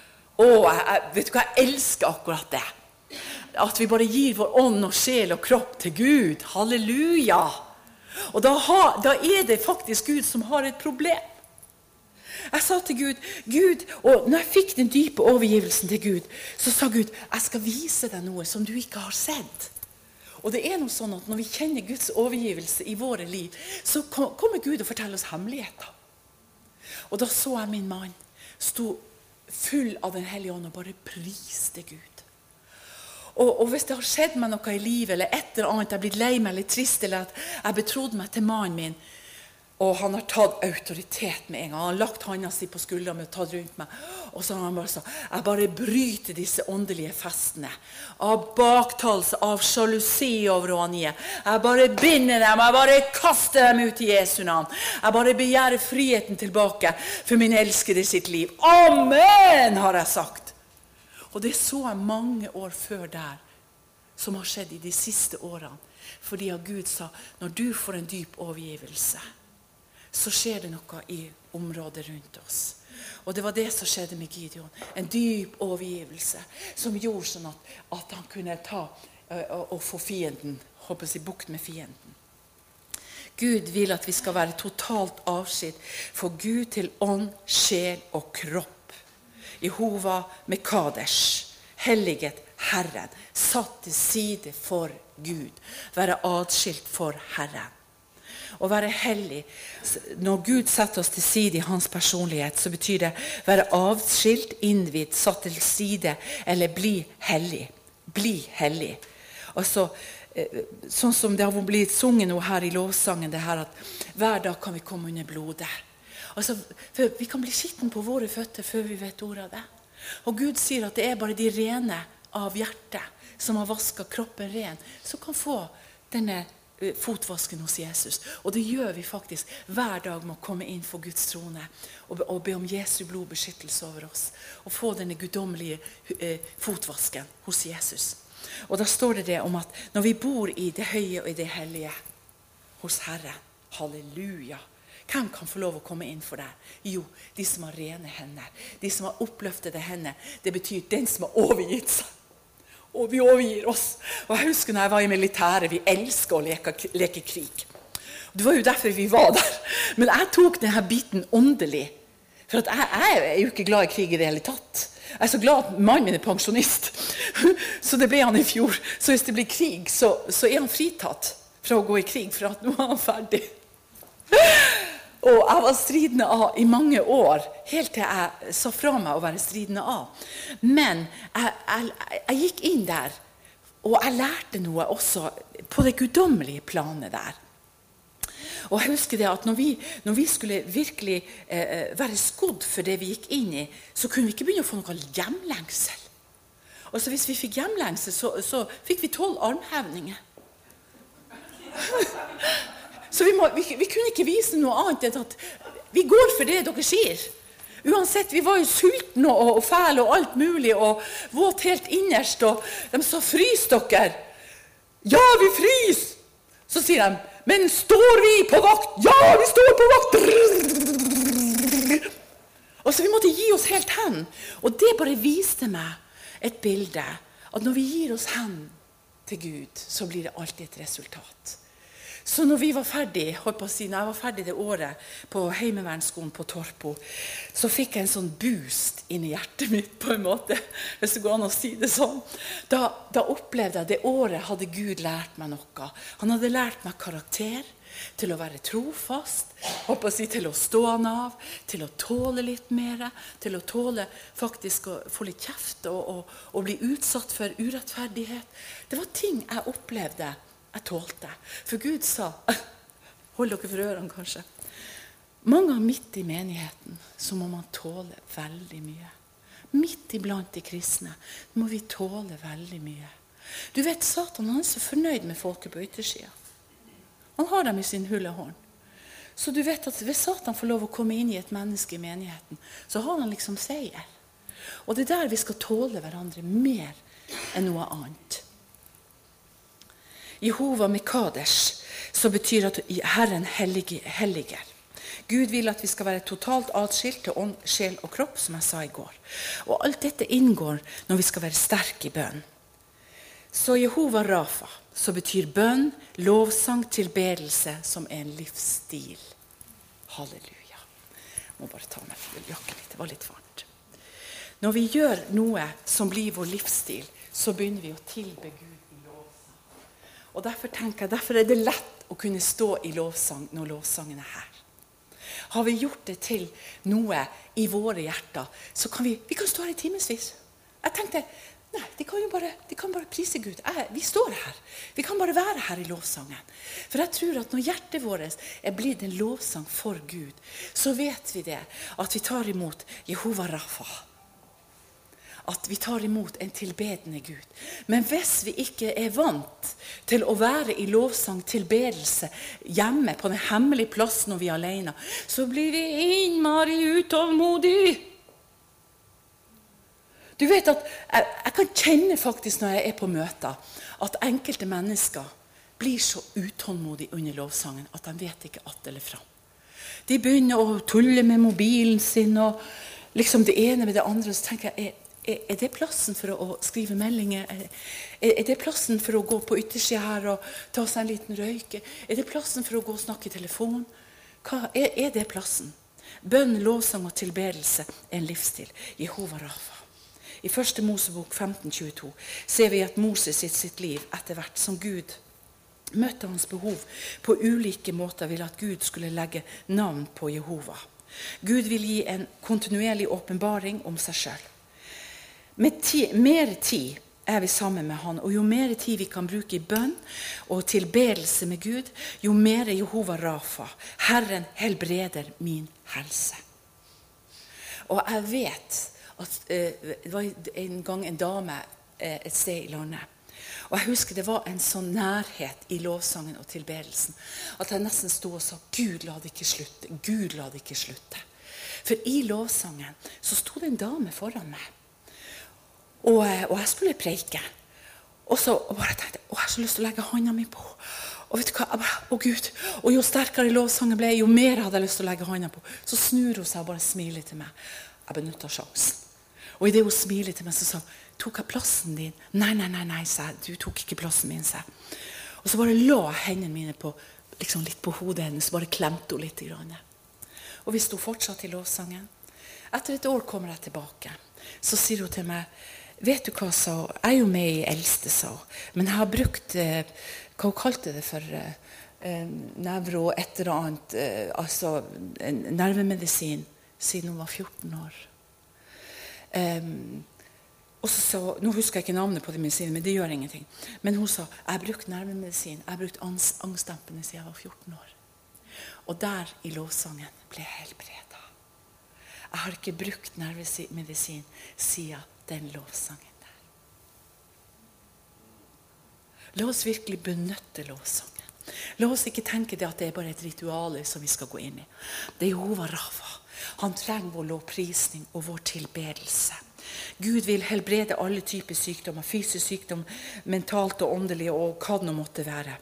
Vet du hva, jeg elsker akkurat det. At vi bare gir vår ånd og sjel og kropp til Gud. Halleluja! Og da det faktisk Gud som har et problem. Jeg sa til Gud, Gud, og når jeg fikk den dype overgivelsen til Gud, så sa Gud, jeg skal vise deg noe som du ikke har sett. Og det noe sånn at når vi kjenner Guds overgivelse i våre liv, så kommer Gud og forteller oss hemmeligheter. Og da så jeg min mann sto full av den hellige ånd og bare priste Gud. Og hvis det har skjedd meg noe i livet, eller et eller annet, jeg har blitt lei meg eller trist, eller at jeg betrodde meg til mannen min, og han har tatt autoritet med en gang. Han har lagt hånda si på skulderen og tatt rundt meg. Og så har han bare sagt, jeg bare bryter disse åndelige festene. Av baktalelse, av sjalusi over Anie. Jeg bare binder dem, jeg bare kaster dem ut i Jesu navn. Jeg bare begjærer friheten tilbake for min elskede sitt liv. Amen, har jeg sagt. Og det så jeg mange år før der, som har skjedd i de siste årene. Fordi Gud sa, når du får en dyp overgivelse, så skjer det noe i området rundt oss. Og det var det som skjedde med Gideon. En dyp overgivelse som gjorde sånn at han kunne ta og få fienden, håper jeg, bukt med fienden. Gud vil at vi skal være totalt avskilt for Gud til ånd, sjel og kropp. Jehova med Kadesh, helliget Herren, satt til side for Gud. Være adskilt for Herren. Å være hellig, når Gud setter oss til side i hans personlighet, så betyr det være avskilt, innvidd, satt til side, eller bli hellig. Bli hellig. Altså, sånn som det har blitt sunget nå her i lovsangen, det her at hver dag kan vi komme under blodet. Altså, for vi kan bli skitten på våre føtter før vi vet ordet av det. Og Gud sier at det er bare de rene av hjertet som har vasket kroppen ren, som kan få denne fotvasken hos Jesus. Og det gjør vi faktisk hver dag med å komme inn for Guds trone og be om Jesu blodbeskyttelse over oss og få denne guddommelige fotvasken hos Jesus. Og da står det om at når vi bor i det høye og i det hellige hos Herren, halleluja, hvem kan få lov å komme inn for deg? Jo, de som har rene hender, de som har oppløftede hender. Det betyr den som har overgitt seg. Og vi overgir oss. Og jeg husker når jeg var i militæret, vi elsket å leke krig. Det var jo derfor vi var der. Men jeg tok denne biten åndelig. For at jeg er jo ikke glad i krig i det hele tatt. Jeg er så glad at mannen min er pensjonist. Så det ble han i fjor. Så hvis det blir krig, så er han fritatt fra å gå i krig, for at nå er han ferdig. Og jeg var stridende av i mange år, helt til jeg sa fra meg å være stridende av. Men jeg gikk inn der, og jeg lærte noe også på det guddommelige planet der. Og jeg husker det at når vi skulle virkelig være skodd for det vi gikk inn i, så kunne vi ikke begynne å få noe hjemlengsel. Og så hvis vi fikk hjemlengsel, så fikk vi 12 armhevninger. Så vi kunne ikke vise noe annet enn at vi går for det dere sier. Uansett, vi var jo sultne og fæle og alt mulig, og våt helt innerst, og de sa, frys dere. Ja, vi frys! Så sier de, men står vi på vakt? Ja, vi står på vakt! Og så vi måtte gi oss helt hen. Og det bare viste meg et bilde, at når vi gir oss hen til Gud, så blir det alltid et resultat. Så når vi var ferdig, når jeg var ferdig det året på Heimevernsskolen på Torpo, så fikk jeg en sånn boost inn i hjertet mitt på en måte, hvis det går an å si det sånn. Da opplevde jeg det året hadde Gud lært meg noe. Han hadde lært meg karakter, til å være trofast, til å stå han av, til å tåle litt mer, til å tåle faktisk å få litt kjeft og bli utsatt for urettferdighet. Det var ting jeg opplevde jeg tålte. For Gud sa, hold dere for ørene kanskje, mange ganger midt i menigheten så må man tåle veldig mye. Midt iblant de kristne må vi tåle veldig mye. Du vet, Satan han er så fornøyd med folket på yttersiden. Han har dem i sin hullehånd. Så du vet at hvis Satan får lov å komme inn i et menneske i menigheten, så har han liksom seier. Og det er der vi skal tåle hverandre mer enn noe annet. Jehova med Kadesh, så betyr at Herren helliger. Gud vil at vi skal være totalt atskilt til ånd, sjel og kropp, som jeg sa i går. Og alt dette inngår når vi skal være sterke i bønn. Så Jehova Rafa, så betyr bønn, lovsang, tilbedelse, som er en livsstil. Halleluja. Jeg må bare ta meg jakken litt, det var litt varmt. Når vi gjør noe som blir vår livsstil, så begynner vi å tilbe Gud. Og derfor tenker jeg, derfor er det lett å kunne stå i lovsang når lovsangen er her. har vi gjort det til noe i våre hjerter, så kan vi kan stå her i timesvis. Jeg tenkte, nei, de kan bare prise Gud. Vi står her. Vi kan bare være her i lovsangen. For jeg tror at når hjertet vårt blitt en lovsang for Gud, så vet vi det, at vi tar imot Jehova Rafa. At vi tar imot en tilbedende Gud. Men hvis vi ikke vant til å være i lovsang, tilbedelse, hjemme på den hemmelige plassen når vi alene, så blir vi innmari utålmodig. Du vet at jeg kan kjenne faktisk når jeg på møter, at enkelte mennesker blir så utålmodige under lovsangen, at de vet ikke att eller fram. De begynner å tulle med mobilen sin, og liksom det ene med det andre, og så tenker jeg, det plassen for å skrive meldinger? Det plassen for å gå på yttersiden her og ta seg en liten røyke? Det plassen for å gå og snakke i telefon? Hva det plassen? Bønn, lovsang og tilbedelse en livsstil. Jehova Rafa. I 1. Mosebok 15:22 ser vi at Moses sitt liv etter hvert som Gud møtte hans behov på ulike måter, ville at Gud skulle legge navn på Jehova. Gud vil gi en kontinuerlig åpenbaring om seg selv. Med mer tid vi sammen med han, og jo mer tid vi kan bruke i bønn og tilbedelse med Gud, jo mer Jehova Rafa, Herren helbreder min helse. Og jeg vet at det var en gang en dame et sted i landet, og jeg husker det var en sånn nærhet i lovsangen og tilbedelsen, at jeg nesten stod og sa, Gud la det ikke slutte, Gud la det ikke slutte. For i lovsangen så stod det en dame foran meg, og jeg skulle preike. Og så bare tenkte jeg, jeg har så lyst til å legge hånda mi på. Og vet du hva, Gud. Og jo sterkere lovsangen ble, jo mer hadde jeg lyst til å legge hånda på. Så snur hun seg og bare smiler til meg. Jeg benyttet sjansen. Og i det hun smiler til meg, så sa hun, tok jeg plassen din? Nei, sa jeg, du tok ikke plassen min, sa jeg. Og så bare la hendene mine på, liksom litt på hodet hennes, så bare klemte hun litt i grann. Og vi sto fortsatt i lovsangen. Etter et år kommer jeg tilbake. Så sier hun til meg, vet du hva, sa hun? Jeg jo med i eldste, sa hun. Men jeg har brukt, hva hun kalte det for, nevro, et eller annet, altså nervemedisin, siden hun var 14 år. Og så sa hun, nå husker jeg ikke navnet på de medisinene, men det gjør ingenting. Men hun sa, jeg har brukt nervemedisin, jeg har brukt angstdempende siden jeg var 14 år. Og der i lovsangen ble jeg helbredet. Jeg har ikke brukt nervemedisin siden den lovsangen der. La oss virkelig benytte lovsangen. La oss ikke tenke det at det bare et ritual som vi skal gå inn i. Det Jehova Rafa. Han trenger vår lovprisning og vår tilbedelse. Gud vil helbrede alle typer sykdommer, fysisk sykdom, mentalt og åndelig, og hva det nå måtte være.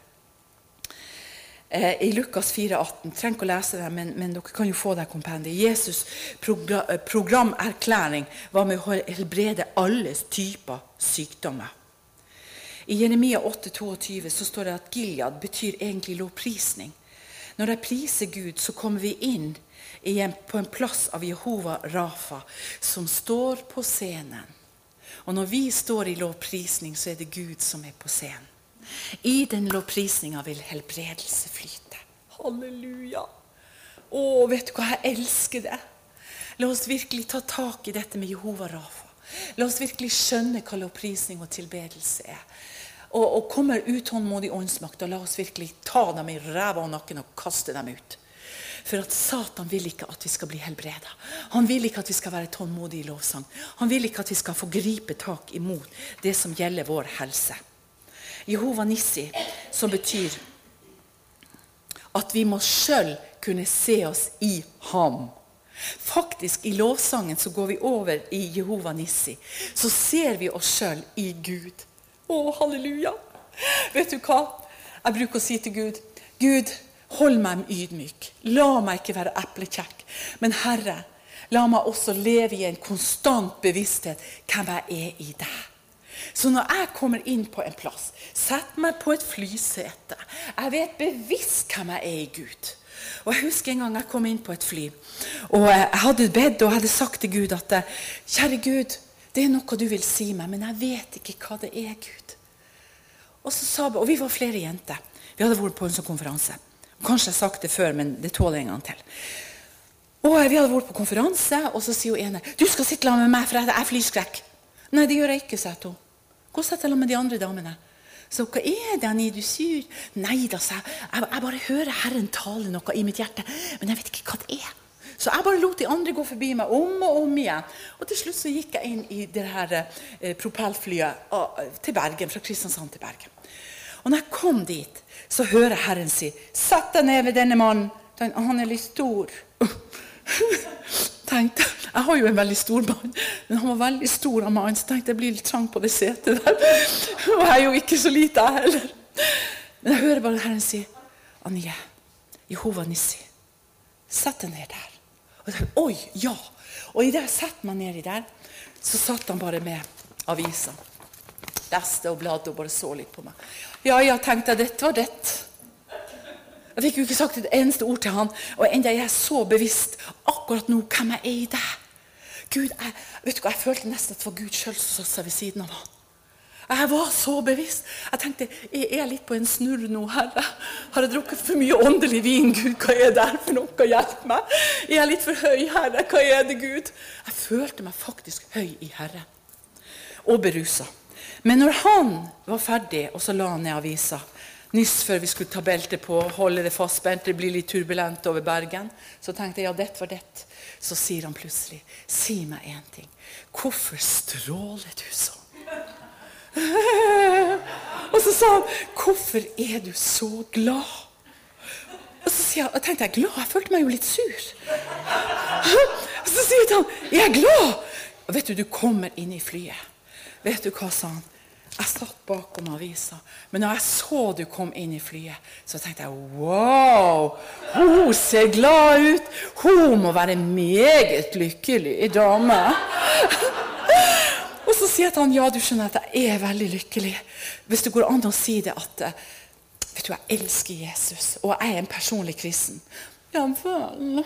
I Lukas 4,18, trenger ikke å lese det, men dere kan jo få det kompendiet. Jesus programerklæring var med å helbrede alle typer sykdommer. I Jeremia 8,22 så står det at Gilead betyr egentlig lovprisning. Når jeg priser Gud, så kommer vi inn igjen på en plass av Jehova Rafa, som står på scenen. Og når vi står i lovprisning, så det Gud som på scenen. I den lovprisningen vil helbredelse flyte. Halleluja! Vet du hva, jeg elsker det. La oss virkelig ta tak i dette med Jehova Rafa. La oss virkelig skjønne hva lovprisning og tilbedelse Og kommer utålmodig åndsmakt, og la oss virkelig ta dem i ræva og nakken og kaste dem ut. For at Satan vil ikke at vi skal bli helbredet. Han vil ikke at vi skal være tålmodige i lovsang. Han vil ikke at vi skal få gripe tak imot det som gjelder vår helse. Jehova Nissi, som betyr at vi må selv kunne se oss i ham. Faktisk i lovsangen så går vi over i Jehova Nissi. Så ser vi oss selv i Gud. Halleluja! Vet du hva? Jeg bruker å si til Gud, Gud, hold meg ydmyk. La meg ikke være eplekjekk. Men Herre, la meg også leve i en konstant bevissthet hvem jeg i deg. Så når jeg kommer inn på en plass, sett meg på et flysete, jeg vet bevisst hvem jeg i Gud. Og jeg husker en gang jeg kom inn på et fly, og jeg hadde bedt og hadde sagt til Gud at, kjære Gud, det noe du vil si meg, men jeg vet ikke hva det Gud. Og vi var flere jenter. Vi hadde vært på en sånn konferanse. Kanskje jeg har sagt det før, men det tåler en gang til. Og vi hadde vært på konferanse, og så sier hun ene, du skal sitte sammen med meg, for jeg er flyskrekk. Nei, det gjør jeg ikke, sa hun. Gå og sett sammen med de andre damene. Så hva det, Annie, du sur? Nei da, sa jeg bare hører Herren tale noe i mitt hjerte, men jeg vet ikke hva det er. Så jeg bare lot de andre gå forbi meg om og om igjen. Og til slutt så gikk jeg inn i det her propellflyet til Bergen, fra Kristiansand til Bergen. Og når jeg kom dit, så hører Herren si, sett deg ned ved denne mannen, han litt stor. Tenkte, jeg har jo en veldig stor mann, men han var veldig stor av mannen, så tenkte jeg blir litt trang på det setet der. Og jeg er jo ikke så lite jeg heller. Men jeg hører bare Herren si, Anje, Jehova Nissi, sett deg ned der. Og jeg tenkte, oi, ja. Og i det jeg sett meg ned i der, så satt han bare med avisen. Leste og bladde og bare så litt på meg. Ja, jeg tenkte, dette var det. Jeg fikk jo ikke sagt et eneste ord til han, og enda jeg er så bevisst akkurat nå hvem jeg i det. Gud, vet du hva, jeg følte nesten at det var Gud selv som satt seg ved siden av han. Jeg var så bevisst. Jeg tenkte, jeg litt på en snurr nå, Herre? Har jeg drukket for mye åndelig vin, Gud? Hva der for noe? Hjelp meg. Jeg litt for høy, Herre. Hva det, Gud? Jeg følte meg faktisk høy i Herre. Og beruset. Men når han var ferdig, og så la han ned avisa, nyss før vi skulle ta belte på, holde det fastspent, det blir litt turbulent over Bergen, så tenkte jeg, ja, dette var det. Så sier han plutselig, si meg en ting. Hvorfor stråler du så? Og så sa han, hvorfor du så glad? Og så sier jeg, tenkte jeg glad? Jeg følte meg jo litt sur. Og så sier han, jeg er glad. Og vet du kommer inn i flyet. Vet du hva, sa han? Jeg satt bakom avisa, men når jeg så du kom inn i flyet, så tenkte jeg, wow, hun ser glad ut. Hun må være meget lykkelig dame. Og så sier han, ja, du skjønner at jeg er veldig lykkelig. Hvis det går an å si det at, vet du, jeg elsker Jesus, og jeg er en personlig kristen. Ja, vel.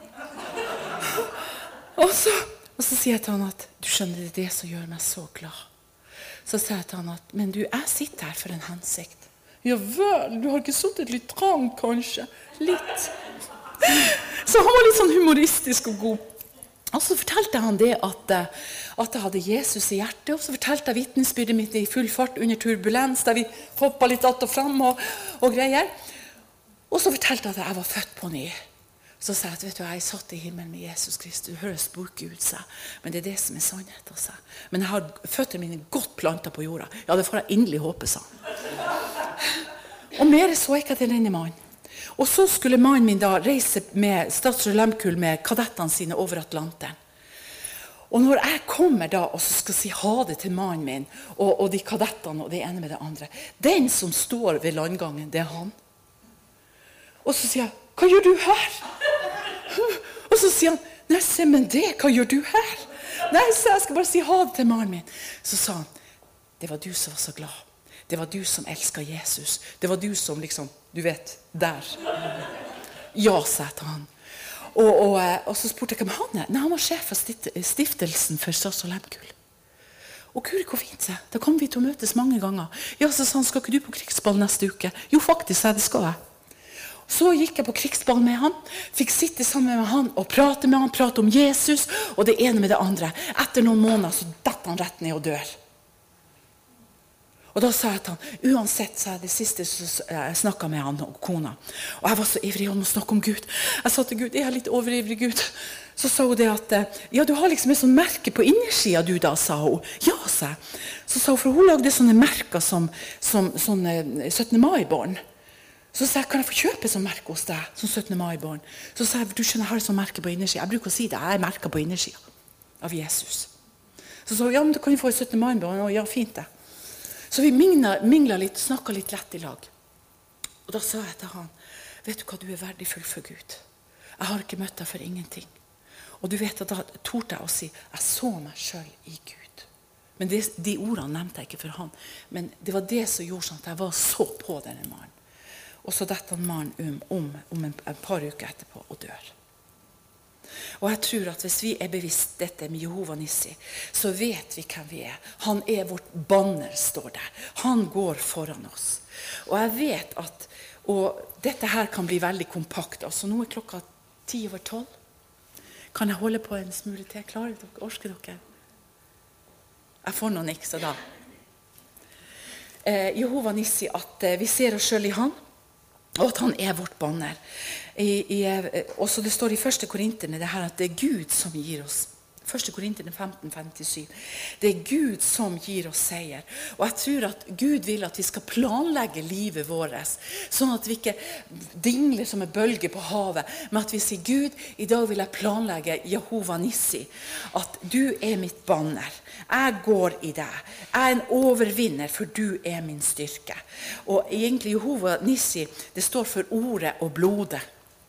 Og så sier jeg til han at, du skjønner, det er det som gjør meg så glad. Så sier jeg til han at, men du, jeg sitter her for en hensikt. Ja vel, du har ikke suttet litt trang, kanskje? Litt. Så han var litt sånn humoristisk og god. Og så fortalte han det at jeg hadde Jesus i hjertet, og så fortalte jeg vitnesbyrdet mitt i full fart under turbulens, der vi hoppet litt att og frem og greier. Og så fortalte jeg at jeg var født på ny. Så sa jeg at, vet du, jeg satt i himmelen med Jesus Kristus. Du høres spooky ut, sa jeg. Men det er det som er sannhet, sa jeg. Men jeg har føttene mine godt plantet på jorda. Ja, det får jeg inderlig håpe, sa han. Og mer så jeg ikke til denne mannen. Og så skulle mannen min da reise med Statsråd Lemkuhl med kadettene sine over Atlanteren. Og når jeg kommer da og så skal si ha det til mannen min, og de kadettene og det ene med det andre, den som står ved landgangen, det er han. Og så sier jeg, hva gjør du her? Og så sier han, nei, se, men det, hva gjør du her? Nei, så jeg skal bare si ha det til mannen min. Så sa han, det var du som var så glad. Det var du som elsket Jesus. Det var du som liksom, du vet, der. Ja, sa jeg til han. Og så spurte jeg hvem han er. Nei, han var sjef for stiftelsen for Statsråd Lemkuhl. Og Guri, hvor fint, sa jeg. Da kommer vi til å møtes mange ganger. Ja, så sa han, skal ikke du på krigsball neste uke? Jo, faktisk, sa jeg, det skal jeg. Så gikk jeg på krigsball med han, fikk sitte sammen med han og prate med han, prate om Jesus og det ene med det andre. Etter noen måneder så detter han rett ned og dør. Og da sa jeg til han, uansett, sa jeg det siste så jeg snakket med han og kona. Og jeg var så ivrig om å snakke om Gud. Jeg sa til Gud, jeg er litt overivrig, Gud. Så sa hun det at, ja, du har liksom en sånn merke på innersida du da, sa hun. Ja, sa jeg. Så sa hun, for hun lagde sånne merker som sånne 17. mai-barn. Så sa jeg, kan jeg få kjøpe sånn merke hos deg, som 17. mai-barn? Så sa jeg, du skjønner, jeg har et sånn merke på innersida. Jeg bruker å si det, jeg er merket på innersida av Jesus. Så sa hun, ja, men du kan jo få et 17. mai-barn, og ja, fint det. Så vi minglet litt, snakket litt lett i lag. Og da sa jeg til han, vet du hva, du er verdifull for Gud. Jeg har ikke møtt deg for ingenting. Og du vet at da torde jeg å si, jeg så meg selv i Gud. Men de ordene nevnte jeg ikke for han. Men det var det som gjorde sånn at jeg var så på denne mannen. Og så dette mannen om et par uker etterpå og dør. Og jeg tror at hvis vi er bevisst dette med Jehova Nissi, så vet vi hvem vi er. Han er vårt banner, står der. Han går foran oss. Og jeg vet at, og dette her kan bli veldig kompakt, altså nå er klokka 10:10. Kan jeg holde på en smule til? Klarer dere? Orsker dere? Jeg får noen niks da. Jehova Nissi, at vi ser oss selv i han, og at han er vårt banner. Også det står i 1. Korinterne det her at det er Gud som gir oss. 1. Korinterne 15:57. Det er Gud som gir oss seier. Og jeg tror at Gud vil at vi skal planlegge livet vårt, sånn at vi ikke dingler som en bølge på havet, men at vi sier, Gud, i dag vil jeg planlegge Jehova Nissi, at du er mitt banner. Jeg går i deg. Jeg er en overvinner, for du er min styrke. Og egentlig Jehova Nissi, det står for ordet og blodet.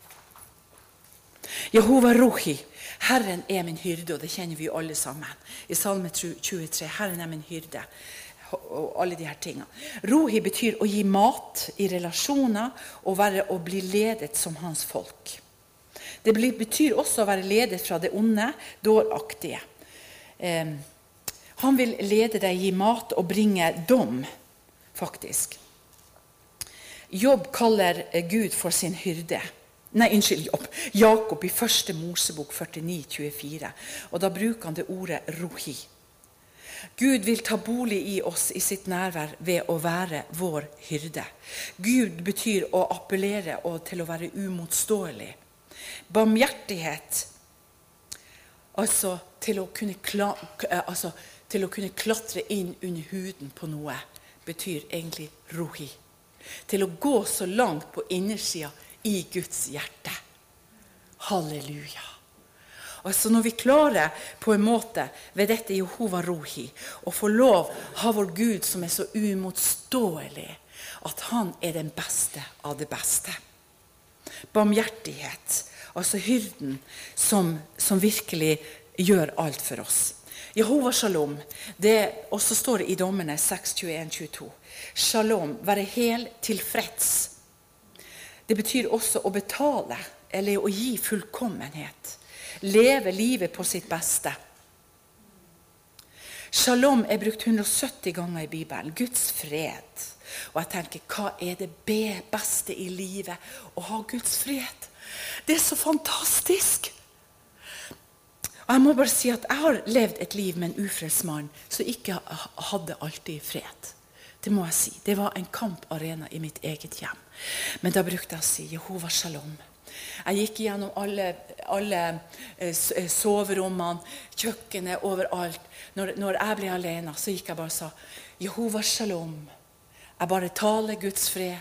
Jehova Rohi, Herren er min hyrde, og det kjenner vi alle sammen. I Salme 23, Herren er min hyrde, og alle de her tingene. Rohi betyr å gi mat i relasjoner, og bli ledet som hans folk. Det betyr også å være ledet fra det onde, dåraktige. Han vil lede deg, gi mat og bringe dom, faktisk. Jobb kaller Gud for sin hyrde. Jobb. Jakob i 1. Mosebok 49:24. Og da bruker han det ordet rohi. Gud vil ta bolig i oss i sitt nærvær ved å være vår hyrde. Gud betyr å appellere og til å være umotståelig. Barmhjertighet, altså til å kunne klatre inn under huden på noe, betyr egentlig rohi. Til å gå så langt på innersida i Guds hjerte. Halleluja. Altså når vi klarer på en måte ved dette Jehova Rohi å få lov ha vår Gud som er så umotståelig at han er den beste av det beste. Barmhjertighet, altså hyrden som virkelig gjør alt for oss. Jehova Shalom, det også står det i Dommerne 6:21-22. Shalom, være helt tilfreds. Det betyr også å betale, eller å gi fullkommenhet. Leve livet på sitt beste. Shalom er brukt 170 ganger i Bibelen. Guds fred. Og jeg tenker, hva er det beste i livet? Å ha Guds fred. Det er så fantastisk. Og jeg må bare si at jeg har levd et liv med en ufrelst mann som ikke hadde alltid fred. Det må jeg si. Det var en kamparena i mitt eget hjem. Men da brukte jeg å si Jehova Shalom. Jeg gikk gjennom alle soverommene, kjøkkenet, overalt. Når jeg ble alene, så gikk jeg bare og sa Jehova Shalom. Jeg bare taler Guds fred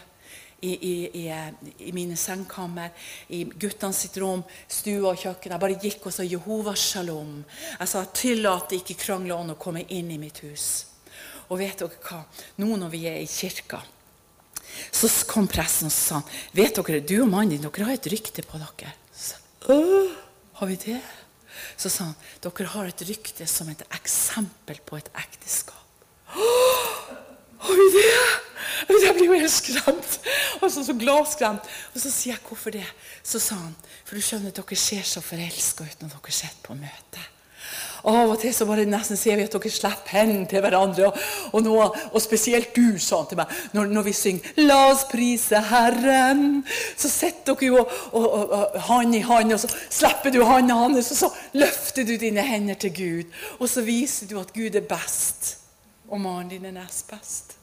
i mine sengkammer, i guttene sitt rom, stua og kjøkken. Jeg bare gikk og sa Jehova Shalom. Jeg sa tillat ikke krangleånd å komme inn i mitt hus. Og vet dere hva? Nå når vi er i kirka, så kom presten og sa, vet dere, du og mannen din, dere har et rykte på dere. Så, har vi det? Så sa han, dere har et rykte som et eksempel på et ekteskap. Har vi det? Jeg blir jo helt skremt. Og så gladskremt. Og så sier jeg, hvorfor det? Så sa han, for du skjønner, dere ser så forelsket ut når dere sitter på møte. Av og til så bare nesten ser vi at dere slipper hendene til hverandre, og spesielt du, sa han til meg, når vi synger, la oss prise Herren, så setter dere jo og hand i hand, og så slipper du handen hans, og så løfter du dine hender til Gud, og så viser du at Gud er best, og mannen din er nest best.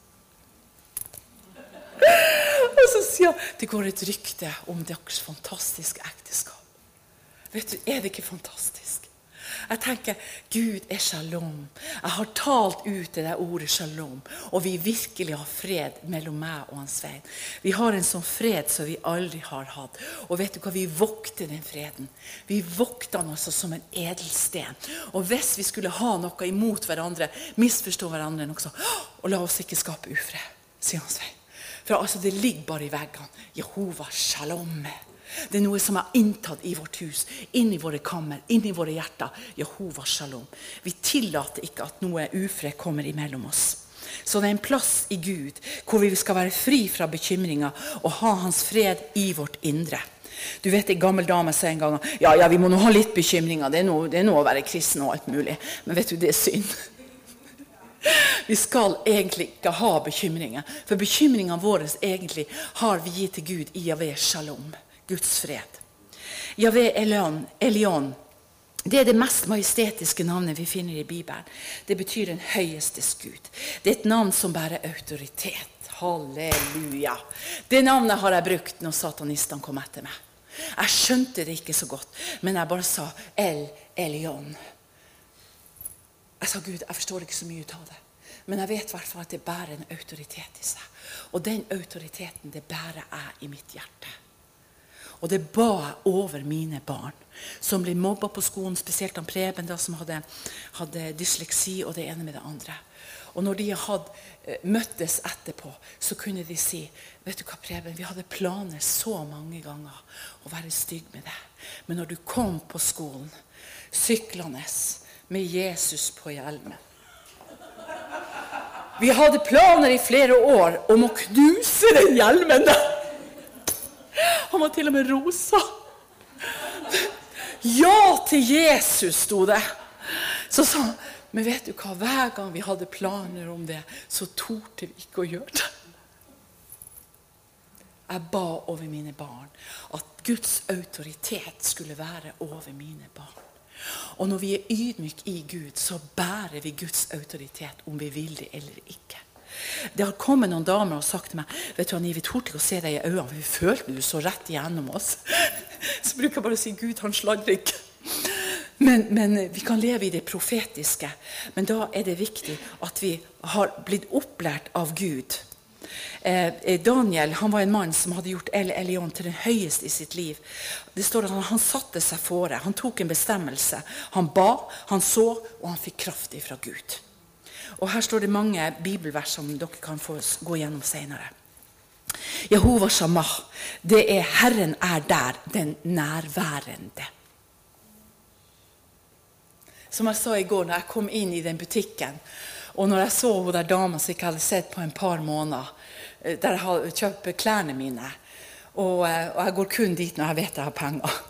Og så sier han, det går et rykte om deres fantastiske ekteskap. Vet du, er det ikke fantastisk? Jeg tenker, Gud er shalom. Jeg har talt ut det der ordet shalom, og vi virkelig har fred mellom meg og hans Svein. Vi har en sånn fred som vi aldri har hatt. Og vet du hva, vi vokter den freden. Vi vokter den altså som en edelsten. Og hvis vi skulle ha noe imot hverandre, misforstå hverandre noe så, og la oss ikke skape ufred, sier hans Svein. For altså, det ligger bare i veggene. Jehova shalom. Det er noe som er inntatt i vårt hus, inn i våre kammer, inn i våre hjerter. Jehova shalom. Vi tillater ikke at noe ufred kommer imellom oss. Så det er en plass i Gud, hvor vi skal være fri fra bekymringer og ha hans fred i vårt indre. Du vet, en gammel dame sa en gang, ja, vi må nå ha litt bekymringer, det er noe å være kristen og alt mulig. Men vet du, det er synd. Vi skal egentlig ikke ha bekymringer, for bekymringene våre egentlig har vi gitt til Gud i Jahve shalom, Guds fred. Jahve Elion, Det det mest majestetiske navnet vi finner i Bibelen. Det betyr den høyestes Gud. Det et navn som bærer autoritet. Halleluja. Det navnet har jeg brukt når satanistene kom etter meg. Jeg skjønte det ikke så godt, men jeg bare sa El Elyon. Jeg sa, Gud, jeg forstår ikke så mye ut av det. Men jeg vet i hvert fall at det bærer en autoritet i seg. Og den autoriteten, det bærer jeg i mitt hjerte. Og det ba jeg over mine barn, som ble mobbet på skolen, spesielt han Preben da, som hadde dysleksi og det ene med det andre. Og når de hadde møttes etterpå, så kunne de si, vet du hva Preben, vi hadde planer så mange ganger å være stygg med deg. Men når du kom på skolen, syklende med Jesus på hjelmen. Vi hadde planer i flere år om å knuse den hjelmen da. Han var til og med rosa. Ja til Jesus, sto det. Så sa han, men vet du hva, hver gang vi hadde planer om det, så torde vi ikke å gjøre det. Jeg ba over mine barn, at Guds autoritet skulle være over mine barn. Og når vi ydmyk i Gud, så bærer vi Guds autoritet, om vi vil det eller ikke. Det har kommet noen damer og sagt til meg, vet du, Annie, vi torde ikke å se deg i øynene, for vi følte du så rett igjennom oss. Så bruker jeg bare å si, Gud, han sladrer ikke. Men vi kan leve i det profetiske, men da det viktig at vi har blitt opplært av Gud. Daniel, han var en mann som hadde gjort El Elyon til den høyeste i sitt liv. Det står at han satte seg fore, han tok en bestemmelse. Han ba, han så, og han fikk kraft fra Gud. Og her står det mange bibelvers som dere kan få gå gjennom senere. Jehova Shammah, det Herren der, den nærværende. Som jeg sa i går når jeg kom inn i den butikken, og når jeg så hun der dama som jeg ikke hadde sett på en par måneder, der jeg har kjøpt klærne mine, og jeg går kun dit når jeg vet jeg har penger.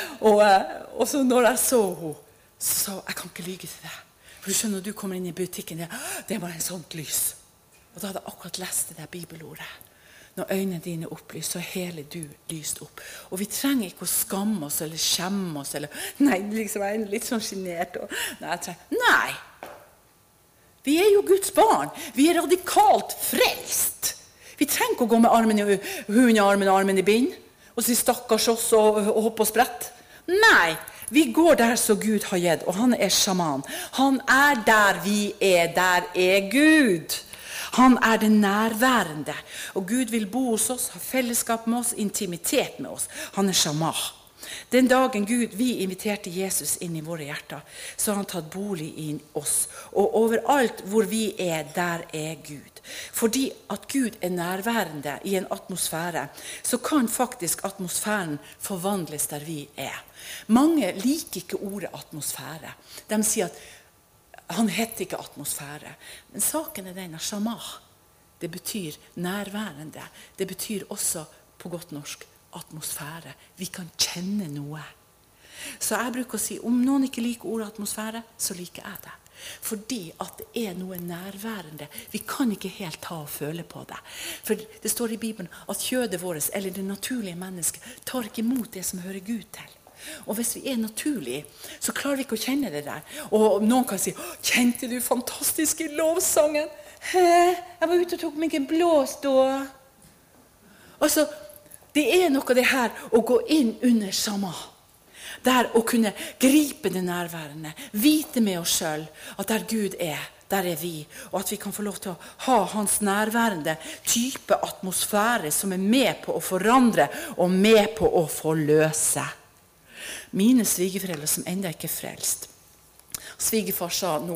Og så når jeg så hun, så sa hun, jeg kan ikke lyge til deg. For du skjønner, når du kommer inn i butikken, det bare en sånt lys. Og da hadde jeg akkurat lest det der bibelordet. Når øynene dine opplyst, så hele du lyst opp. Og vi trenger ikke å skamme oss, eller skjemme oss, eller, nei, liksom jeg litt sånn genert. Nei, vi jo Guds barn. Vi radikalt frelst. Vi trenger ikke å gå med hunden i armen og armen i bind, og si stakkars oss og hoppe og sprett. Nei, vi går der så Gud har gitt, og han shaman. Han der vi der Gud. Han den nærværende, og Gud vil bo hos oss, ha fellesskap med oss, intimitet med oss. Han Shammah. Den dagen vi inviterte Jesus inn i våre hjerter, så har han tatt bolig i oss. Og overalt hvor vi der Gud. Fordi at Gud nærværende i en atmosfære, så kan faktisk atmosfæren forvandles der vi Mange liker ikke ordet atmosfære. De sier at han heter ikke atmosfære. Men saken den Shammah. Det betyr nærværende. Det betyr også på godt norsk atmosfære. Vi kan kjenne noe. Så jeg bruker å si, om noen ikke liker ordet atmosfære, så liker jeg det. Fordi at det noe nærværende. Vi kan ikke helt ta og føle på det. For det står i Bibelen at kjødet vårt, eller det naturlige mennesket, tar ikke imot det som hører Gud til. Og hvis vi naturlige, så klarer vi ikke å kjenne det der. Og noen kan si, kjente du fantastisk i lovsangen? Jeg var ute og tok meg en blås da. Altså, det noe det her å gå inn under Shammah. Der å kunne gripe det nærværende. Vite med oss selv at der Gud der vi. Og at vi kan få lov til å ha hans nærværende type atmosfære som med på å forandre og med på å forløse. Mine svigerforeldre som enda ikke frelst. Svigerfar sa nå,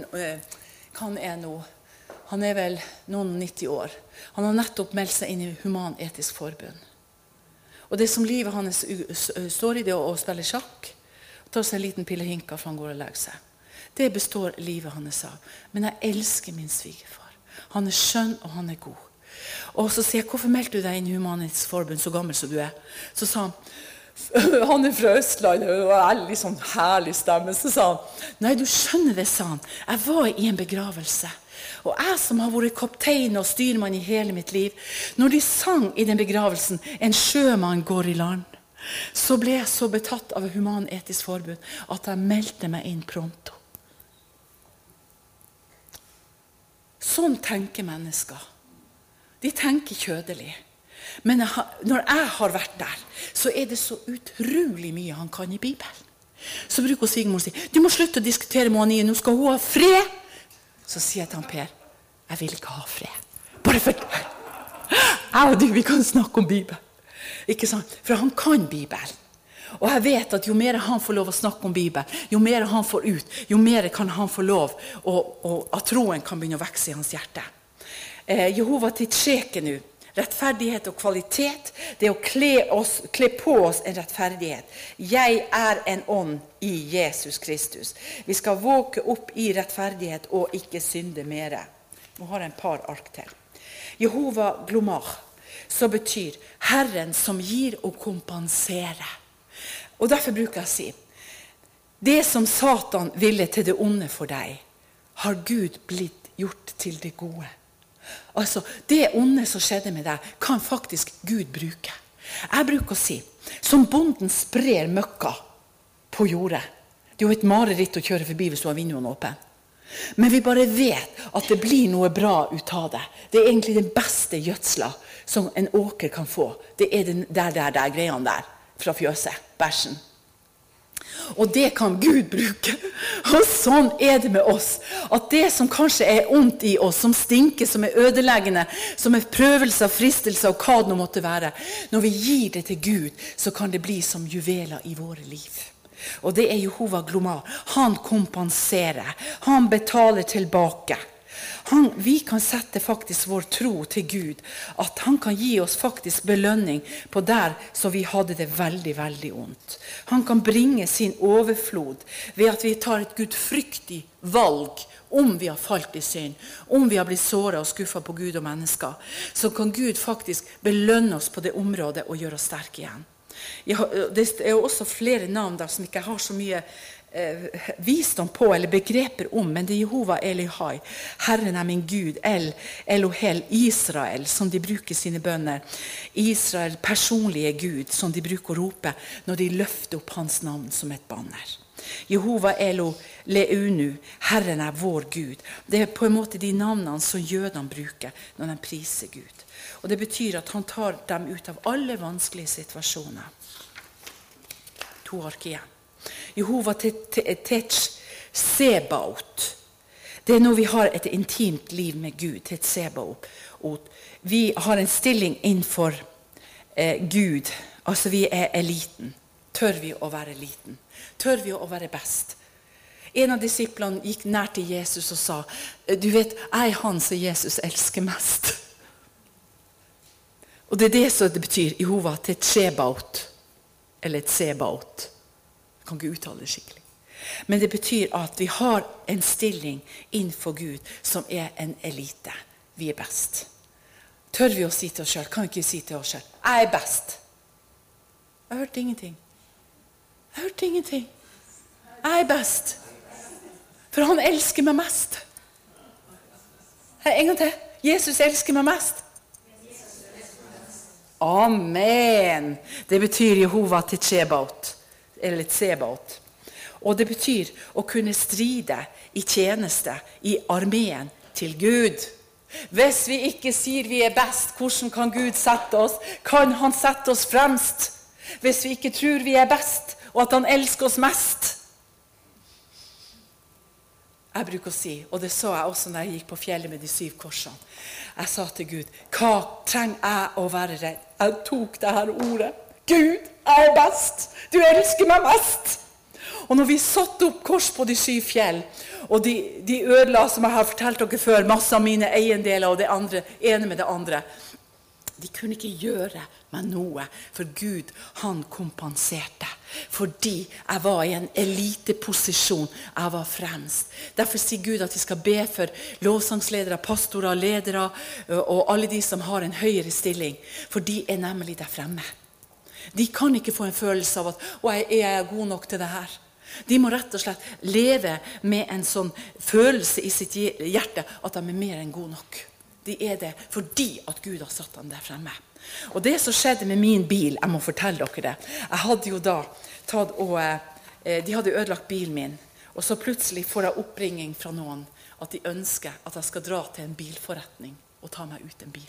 han vel noen 90 år. Han har nettopp meldt seg inn i Human-Etisk Forbund. Og det som livet hans står i det å spille sjakk, tar seg en liten pille hinka for han går og legger seg. Det består livet hans av. Men jeg elsker min svigerfar. Han skjønn og han god. Og så sier jeg, hvorfor meldte du deg inn i Human-Etisk Forbund så gammel som du Så sa han fra Østlandet, og veldig sånn herlig stemme, så sa han, nei, du skjønner det, sa han. Jeg var i en begravelse, og jeg som har vært kaptein og styrmann i hele mitt liv, når de sang i den begravelsen, en sjømann går i land, så ble jeg så betatt av Human-Etisk Forbund at jeg meldte meg inn pronto. Sånn tenker mennesker. De tenker kjødelig. Men når jeg har vært der, så det så utrolig mye han kan i Bibelen. Så bruker Sigmor å si, du må slutte å diskutere med Anie, nå skal hun ha fred. Så sier jeg til han Per, jeg vil ikke ha fred. Bare fortell. Jeg og du, vi kan snakke om Bibelen. Ikke sant? For han kan Bibelen. Og jeg vet at jo mer han får lov å snakke om Bibelen, jo mer han får ut, jo mer kan han få lov, og at troen kan begynne å vokse i hans hjerte. Jehova Titsjeke nå, rettferdighet og kvalitet, det å kle på oss en rettferdighet. Jeg en ånd i Jesus Kristus. Vi skal våke opp i rettferdighet og ikke synde mere. Nå har jeg en par ark til. Jehova Glomar, så betyr Herren som gir og kompenserer. Og derfor bruker jeg å si, det som Satan ville til det onde for deg, har Gud blitt gjort til det gode. Altså, det onde som skjedde med deg, kan faktisk Gud bruke. Jeg bruker å si, som bonden sprer møkka på jordet. Det jo et mareritt å kjøre forbi hvis du har vinduene åpne. Men vi bare vet at det blir noe bra ut av det. Det egentlig den beste gjødsla som en åker kan få. Det den der greiene der. Fra fjøset, bæsjen. Og det kan Gud bruke. Og sånn det med oss. At det som kanskje ondt i oss, som stinker, som ødeleggende, som prøvelser, fristelser og hva det nå måtte være. Når vi gir det til Gud, så kan det bli som juveler i våre liv. Og det Jehova Glomar. Han kompenserer. Han betaler tilbake. Vi kan sette faktisk vår tro til Gud, at han kan gi oss faktisk belønning på der så vi hadde det veldig, veldig ondt. Han kan bringe sin overflod ved at vi tar et gudfryktig valg om vi har falt i synd, om vi har blitt såret og skuffet på Gud og mennesker, så kan Gud faktisk belønne oss på det området og gjøre oss sterke igjen. Det jo også flere navn der som ikke har så mye visdom på eller begreper om, men det Jehova Elihai, Herren min Gud, Elohel, Israel, som de bruker sine bønner, Israel, personlige Gud, som de bruker å rope når de løfter opp hans navn som et banner. Jehova Elo Leunu, Herren vår Gud. Det på en måte de navnene som jødene bruker når de priser Gud. Og det betyr at han tar dem ut av alle vanskelige situasjoner. 2 ark igjen. Jehova Tetsh Sebaot. Det når vi har et intimt liv med Gud, Tetsh Sebaot. Vi har en stilling innenfor Gud. Altså vi eliten. Tør vi å være eliten? Tør vi å være best? En av disiplene gikk nær til Jesus og sa, du vet, han som Jesus elsker mest. Og det det som det betyr, Jehova Tetsh Sebaot. Eller et Sebaot. Jeg kan ikke uttale det skikkelig. Men det betyr at vi har en stilling innenfor Gud som en elite. Vi best. Tør vi å si til oss selv? Kan vi ikke si til oss selv? Jeg best. Jeg hørte ingenting. Jeg best. For han elsker meg mest. En gang til. Jesus elsker meg mest. Amen. Det betyr Jehova Tsebaot. Eller Tsebaot. Og det betyr å kunne stride i tjeneste, i armeen til Gud. Hvis vi ikke sier vi best, hvordan kan Gud sette oss? Kan han sette oss fremst? Hvis vi ikke tror vi best, og at han elsker oss mest? Jeg bruker å si, og det så jeg også når jeg gikk på fjellet med de 7 korsene. Jeg sa til Gud, hva trenger jeg å være redd? Jeg tok det her ordet. Gud, jeg best. Du elsker meg mest. Og når vi satte opp kors på de 7 fjell, og de ødela som jeg har fortalt dere før, masse av mine eiendeler og det andre, ene med det andre, de kunne ikke gjøre meg noe, for Gud, han kompenserte. Fordi jeg var i en eliteposisjon, jeg var fremst. Derfor sier Gud at vi skal be for lovsangsledere, pastorer, ledere, og alle de som har en høyere stilling, for de nemlig der fremme. De kan ikke få en følelse av at, jeg god nok til det her? De må rett og slett leve med en sånn følelse i sitt hjerte, at de mer enn god nok. de det fordi at Gud har satt den der fremme. Og det som skjedde med min bil, jeg må fortelle dere det. Jeg hadde jo da tatt de hadde ødelagt bilen min, og så plutselig får jeg oppringing fra noen at de ønsker at jeg skal dra til en bilforretning og ta meg ut en bil.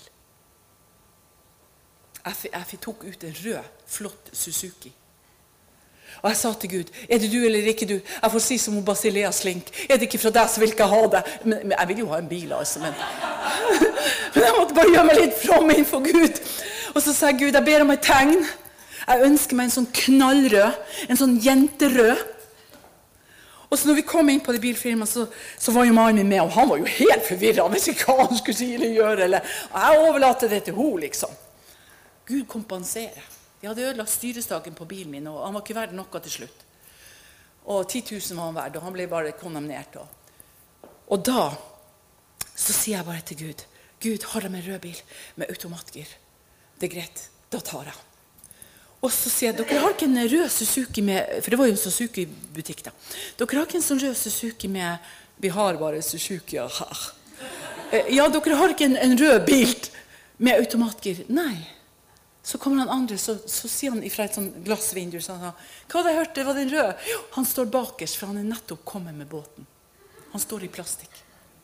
Jeg tok ut en rød, flott Suzuki. Og jeg sa til Gud, det du eller ikke du? Jeg får si som Basilea Slink, det ikke fra deg så vil ikke jeg ha det. Men jeg vil jo ha en bil altså, men jeg måtte bare gjøre meg litt from innenfor Gud. Og så sa jeg, Gud, jeg ber om et tegn. Jeg ønsker meg en sånn knallrød, en sånn jenterød. Og så når vi kom inn på det bilfirmaet, så var jo mannen min med, og han var jo helt forvirret. Han visste ikke hva han skulle si eller gjøre, eller jeg overlater det til henne, liksom. Gud kompenserer. Jeg hadde ødelagt styrestaken på bilen min, og han var ikke verdt noe til slutt. Og 10 000 var han verdt, og han ble bare kondemnert. Og da, så sier jeg bare til Gud, Gud, har de en rød bil med automatgir? Det greit, da tar jeg. Og så sier jeg, dere har ikke en rød Suzuki med, for det var jo en Suzuki-butikk da. Dere har ikke en sånn rød Suzuki med, vi har bare Suzuki her. Ja, dere har ikke en rød bil med automatgir. Nei. Så kommer han andre, så sier han fra et sånt glassvindu, så han sa, hva hadde jeg hørt, det var den røde? Jo, han står bakerst, for han nettopp kommet med båten. Han står i plastikk.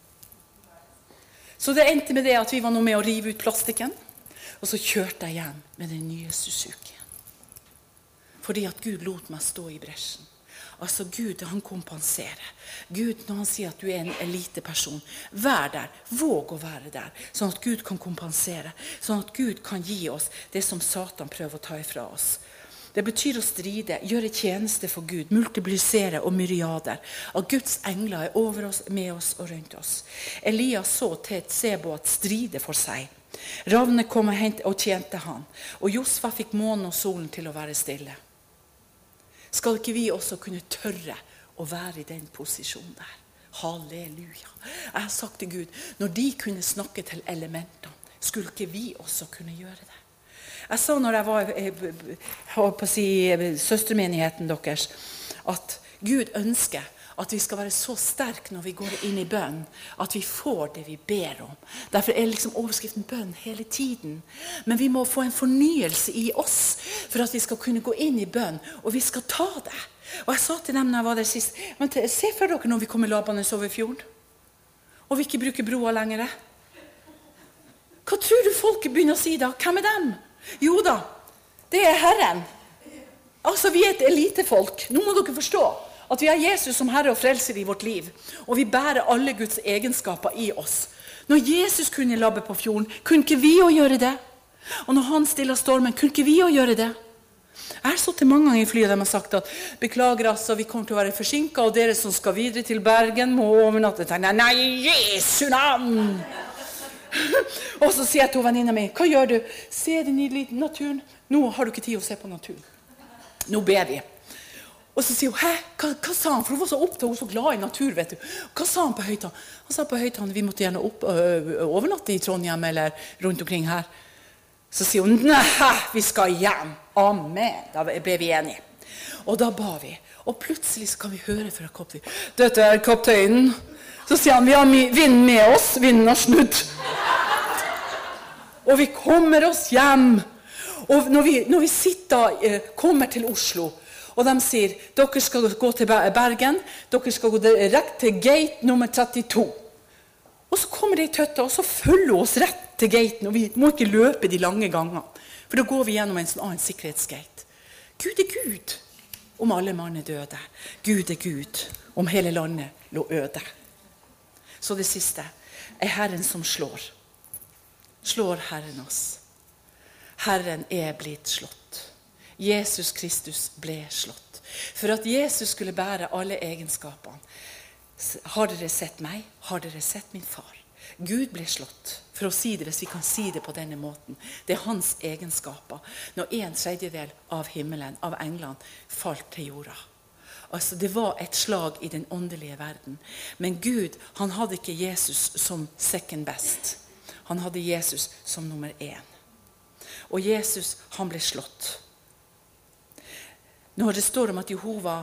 Så det endte med det at vi var nå med å rive ut plastikken, og så kjørte jeg hjem med den nye Suzuki. Fordi at Gud lot meg stå i bresjen. Altså Gud, han kompenserer. Gud, når han sier at du en eliteperson, vær der, våg å være der, sånn at Gud kan kompensere, sånn at Gud kan gi oss det som Satan prøver å ta ifra oss. Det betyr å stride, gjøre tjeneste for Gud, multiplisere og myriader. At Guds engler over oss, med oss og rundt oss. Elias så til et Seboat stride for seg. Ravne kom og tjente han, og Josfa fikk månen og solen til å være stille. Skal ikke vi også kunne tørre å være i den posisjonen der? Halleluja. Jeg har sagt til Gud, når de kunne snakke til elementene, skulle ikke vi også kunne gjøre det? Jeg sa når jeg var på søstermenigheten deres, at Gud ønsker at vi skal være så sterke når vi går inn i bønn, at vi får det vi ber om. Derfor liksom overskriften bønn hele tiden. Men vi må få en fornyelse i oss, for at vi skal kunne gå inn i bønn, og vi skal ta det. Og jeg sa til dem når jeg var der sist, men se for dere når vi kommer labende over fjorden, og vi ikke bruker broa lenger. Hva tror du folk begynner å si da? Hvem dem? Jo da, det Herren. Altså, vi et elitefolk. Nå må dere forstå at vi har Jesus som Herre og frelser i vårt liv, og vi bærer alle Guds egenskaper i oss. Når Jesus kunne labbe på fjorden, kunne ikke vi jo gjøre det? Og når han stiller stormen, kunne ikke vi jo gjøre det? Jeg har sittet mange ganger i flyet der de har sagt at beklager altså, vi kommer til å være forsinket, og dere som skal videre til Bergen må overnatte. Nei, Jesu navn! Og så sier jeg til venninna mi, hva gjør du? Se den nydelige naturen. Nå har du ikke tid å se på naturen. Nå ber vi. Og så sier hun, hva sa han? For hun var så opptatt, hun var så glad i natur, vet du. Hva sa han på høyttaler? Han sa på høyttaler, vi måtte gjerne overnatte i Trondheim eller rundt omkring her. Så sier hun, nei, vi skal hjem. Amen. Da ble vi enige. Og da ba vi. Og plutselig så kan vi høre fra kapteinen. Dette kapteinen. Så sier han, vi har vinden med oss. Vinden har snudd. Og vi kommer oss hjem. Og når vi kommer til Oslo, og de sier, dere skal gå til Bergen, dere skal gå rett til gate nummer 32. Og så kommer de tøtta, og så følger oss rett til gaten, og vi må ikke løpe de lange gangene, for da går vi gjennom en sånn annen sikkerhetsgate. Gud er Gud, om alle mann er døde. Gud er Gud, om hele landet lå øde. Så det siste, Herren som slår. Slår Herren oss. Herren er blitt slått. Jesus Kristus ble slått. For at Jesus skulle bære alle egenskapene. Har dere sett meg? Har dere sett min far? Gud ble slått. For å si det, hvis vi kan si det på denne måten. Det er hans egenskaper. Når 1/3 av himmelen, av englene, falt til jorda. Altså, det var et slag i den åndelige verden. Men Gud, han hadde ikke Jesus som second best. Han hadde Jesus som nummer 1. Og Jesus, han ble slått. Når det står om at Jehova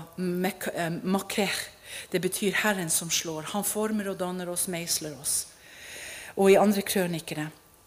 Makeh, det betyr Herren som slår. Han former og danner oss, meisler oss. Og i andre krønikere.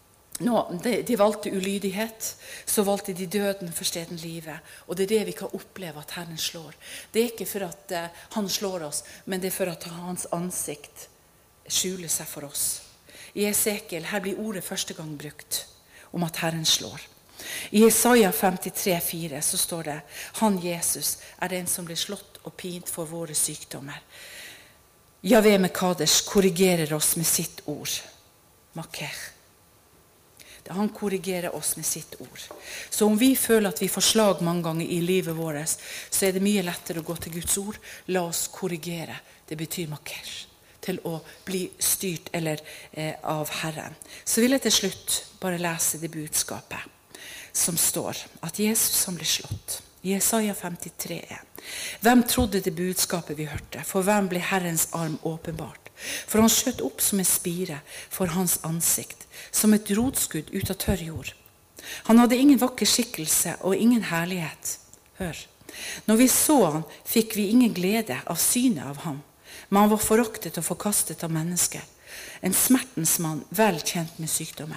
De valgte ulydighet, så valgte de døden for stedet livet. Og det det vi kan oppleve at Herren slår. Det ikke for at han slår oss, men det for at hans ansikt skjuler seg for oss. I Esekiel, her blir ordet første gang brukt om at Herren slår. I Jesaja 53,4 så står det: Han Jesus den som ble slått og pint for våre sykdommer. Jahve Mekadesh korrigerer oss med sitt ord. Maker. Han korrigerer oss med sitt ord. Så om vi føler at vi får slag mange ganger i livet vårt, så det mye lettere å gå til Guds ord. La oss korrigere. Det betyr maker. Til å bli styrt av Herren. Så vil jeg til slutt bare lese det budskapet som står at Jesus han ble slått. Jesaja 53,1. Hvem trodde det budskapet vi hørte? For hvem ble Herrens arm åpenbart? For han skjøt opp som en spire for hans ansikt, som et rotskudd ut av tørr jord. Han hadde ingen vakker skikkelse og ingen herlighet. Hør. Når vi så han, fikk vi ingen glede av synet av ham. Men han var foraktet og forkastet av mennesker. En smertens mann, vel kjent med sykdommer.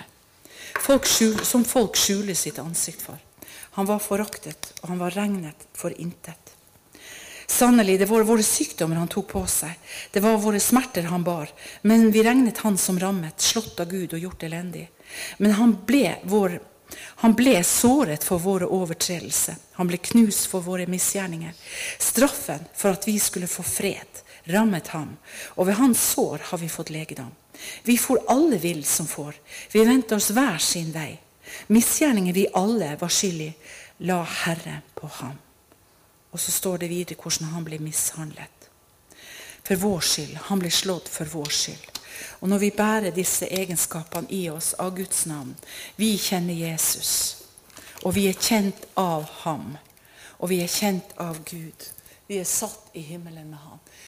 Som folk skjuler sitt ansikt for. Han var foraktet, og han var regnet for intet. Sannelig, det var våre sykdommer han tok på seg. Det var våre smerter han bar. Men vi regnet han som rammet, slått av Gud og gjort elendig. Men han ble såret for våre overtredelser. Han ble knust for våre misgjerninger. Straffen for at vi skulle få fred rammet ham, og ved hans sår har vi fått legedom. Vi for alle vill som får. Vi ventet oss hver sin vei. Misgjerninger vi alle var skyldig, la Herre på ham. Og så står det videre hvordan han ble mishandlet. For vår skyld. Han ble slått for vår skyld. Og når vi bærer disse egenskapene i oss av Guds navn, vi kjenner Jesus. Og vi kjent av ham. Og vi kjent av Gud. Vi satt i himmelen med ham.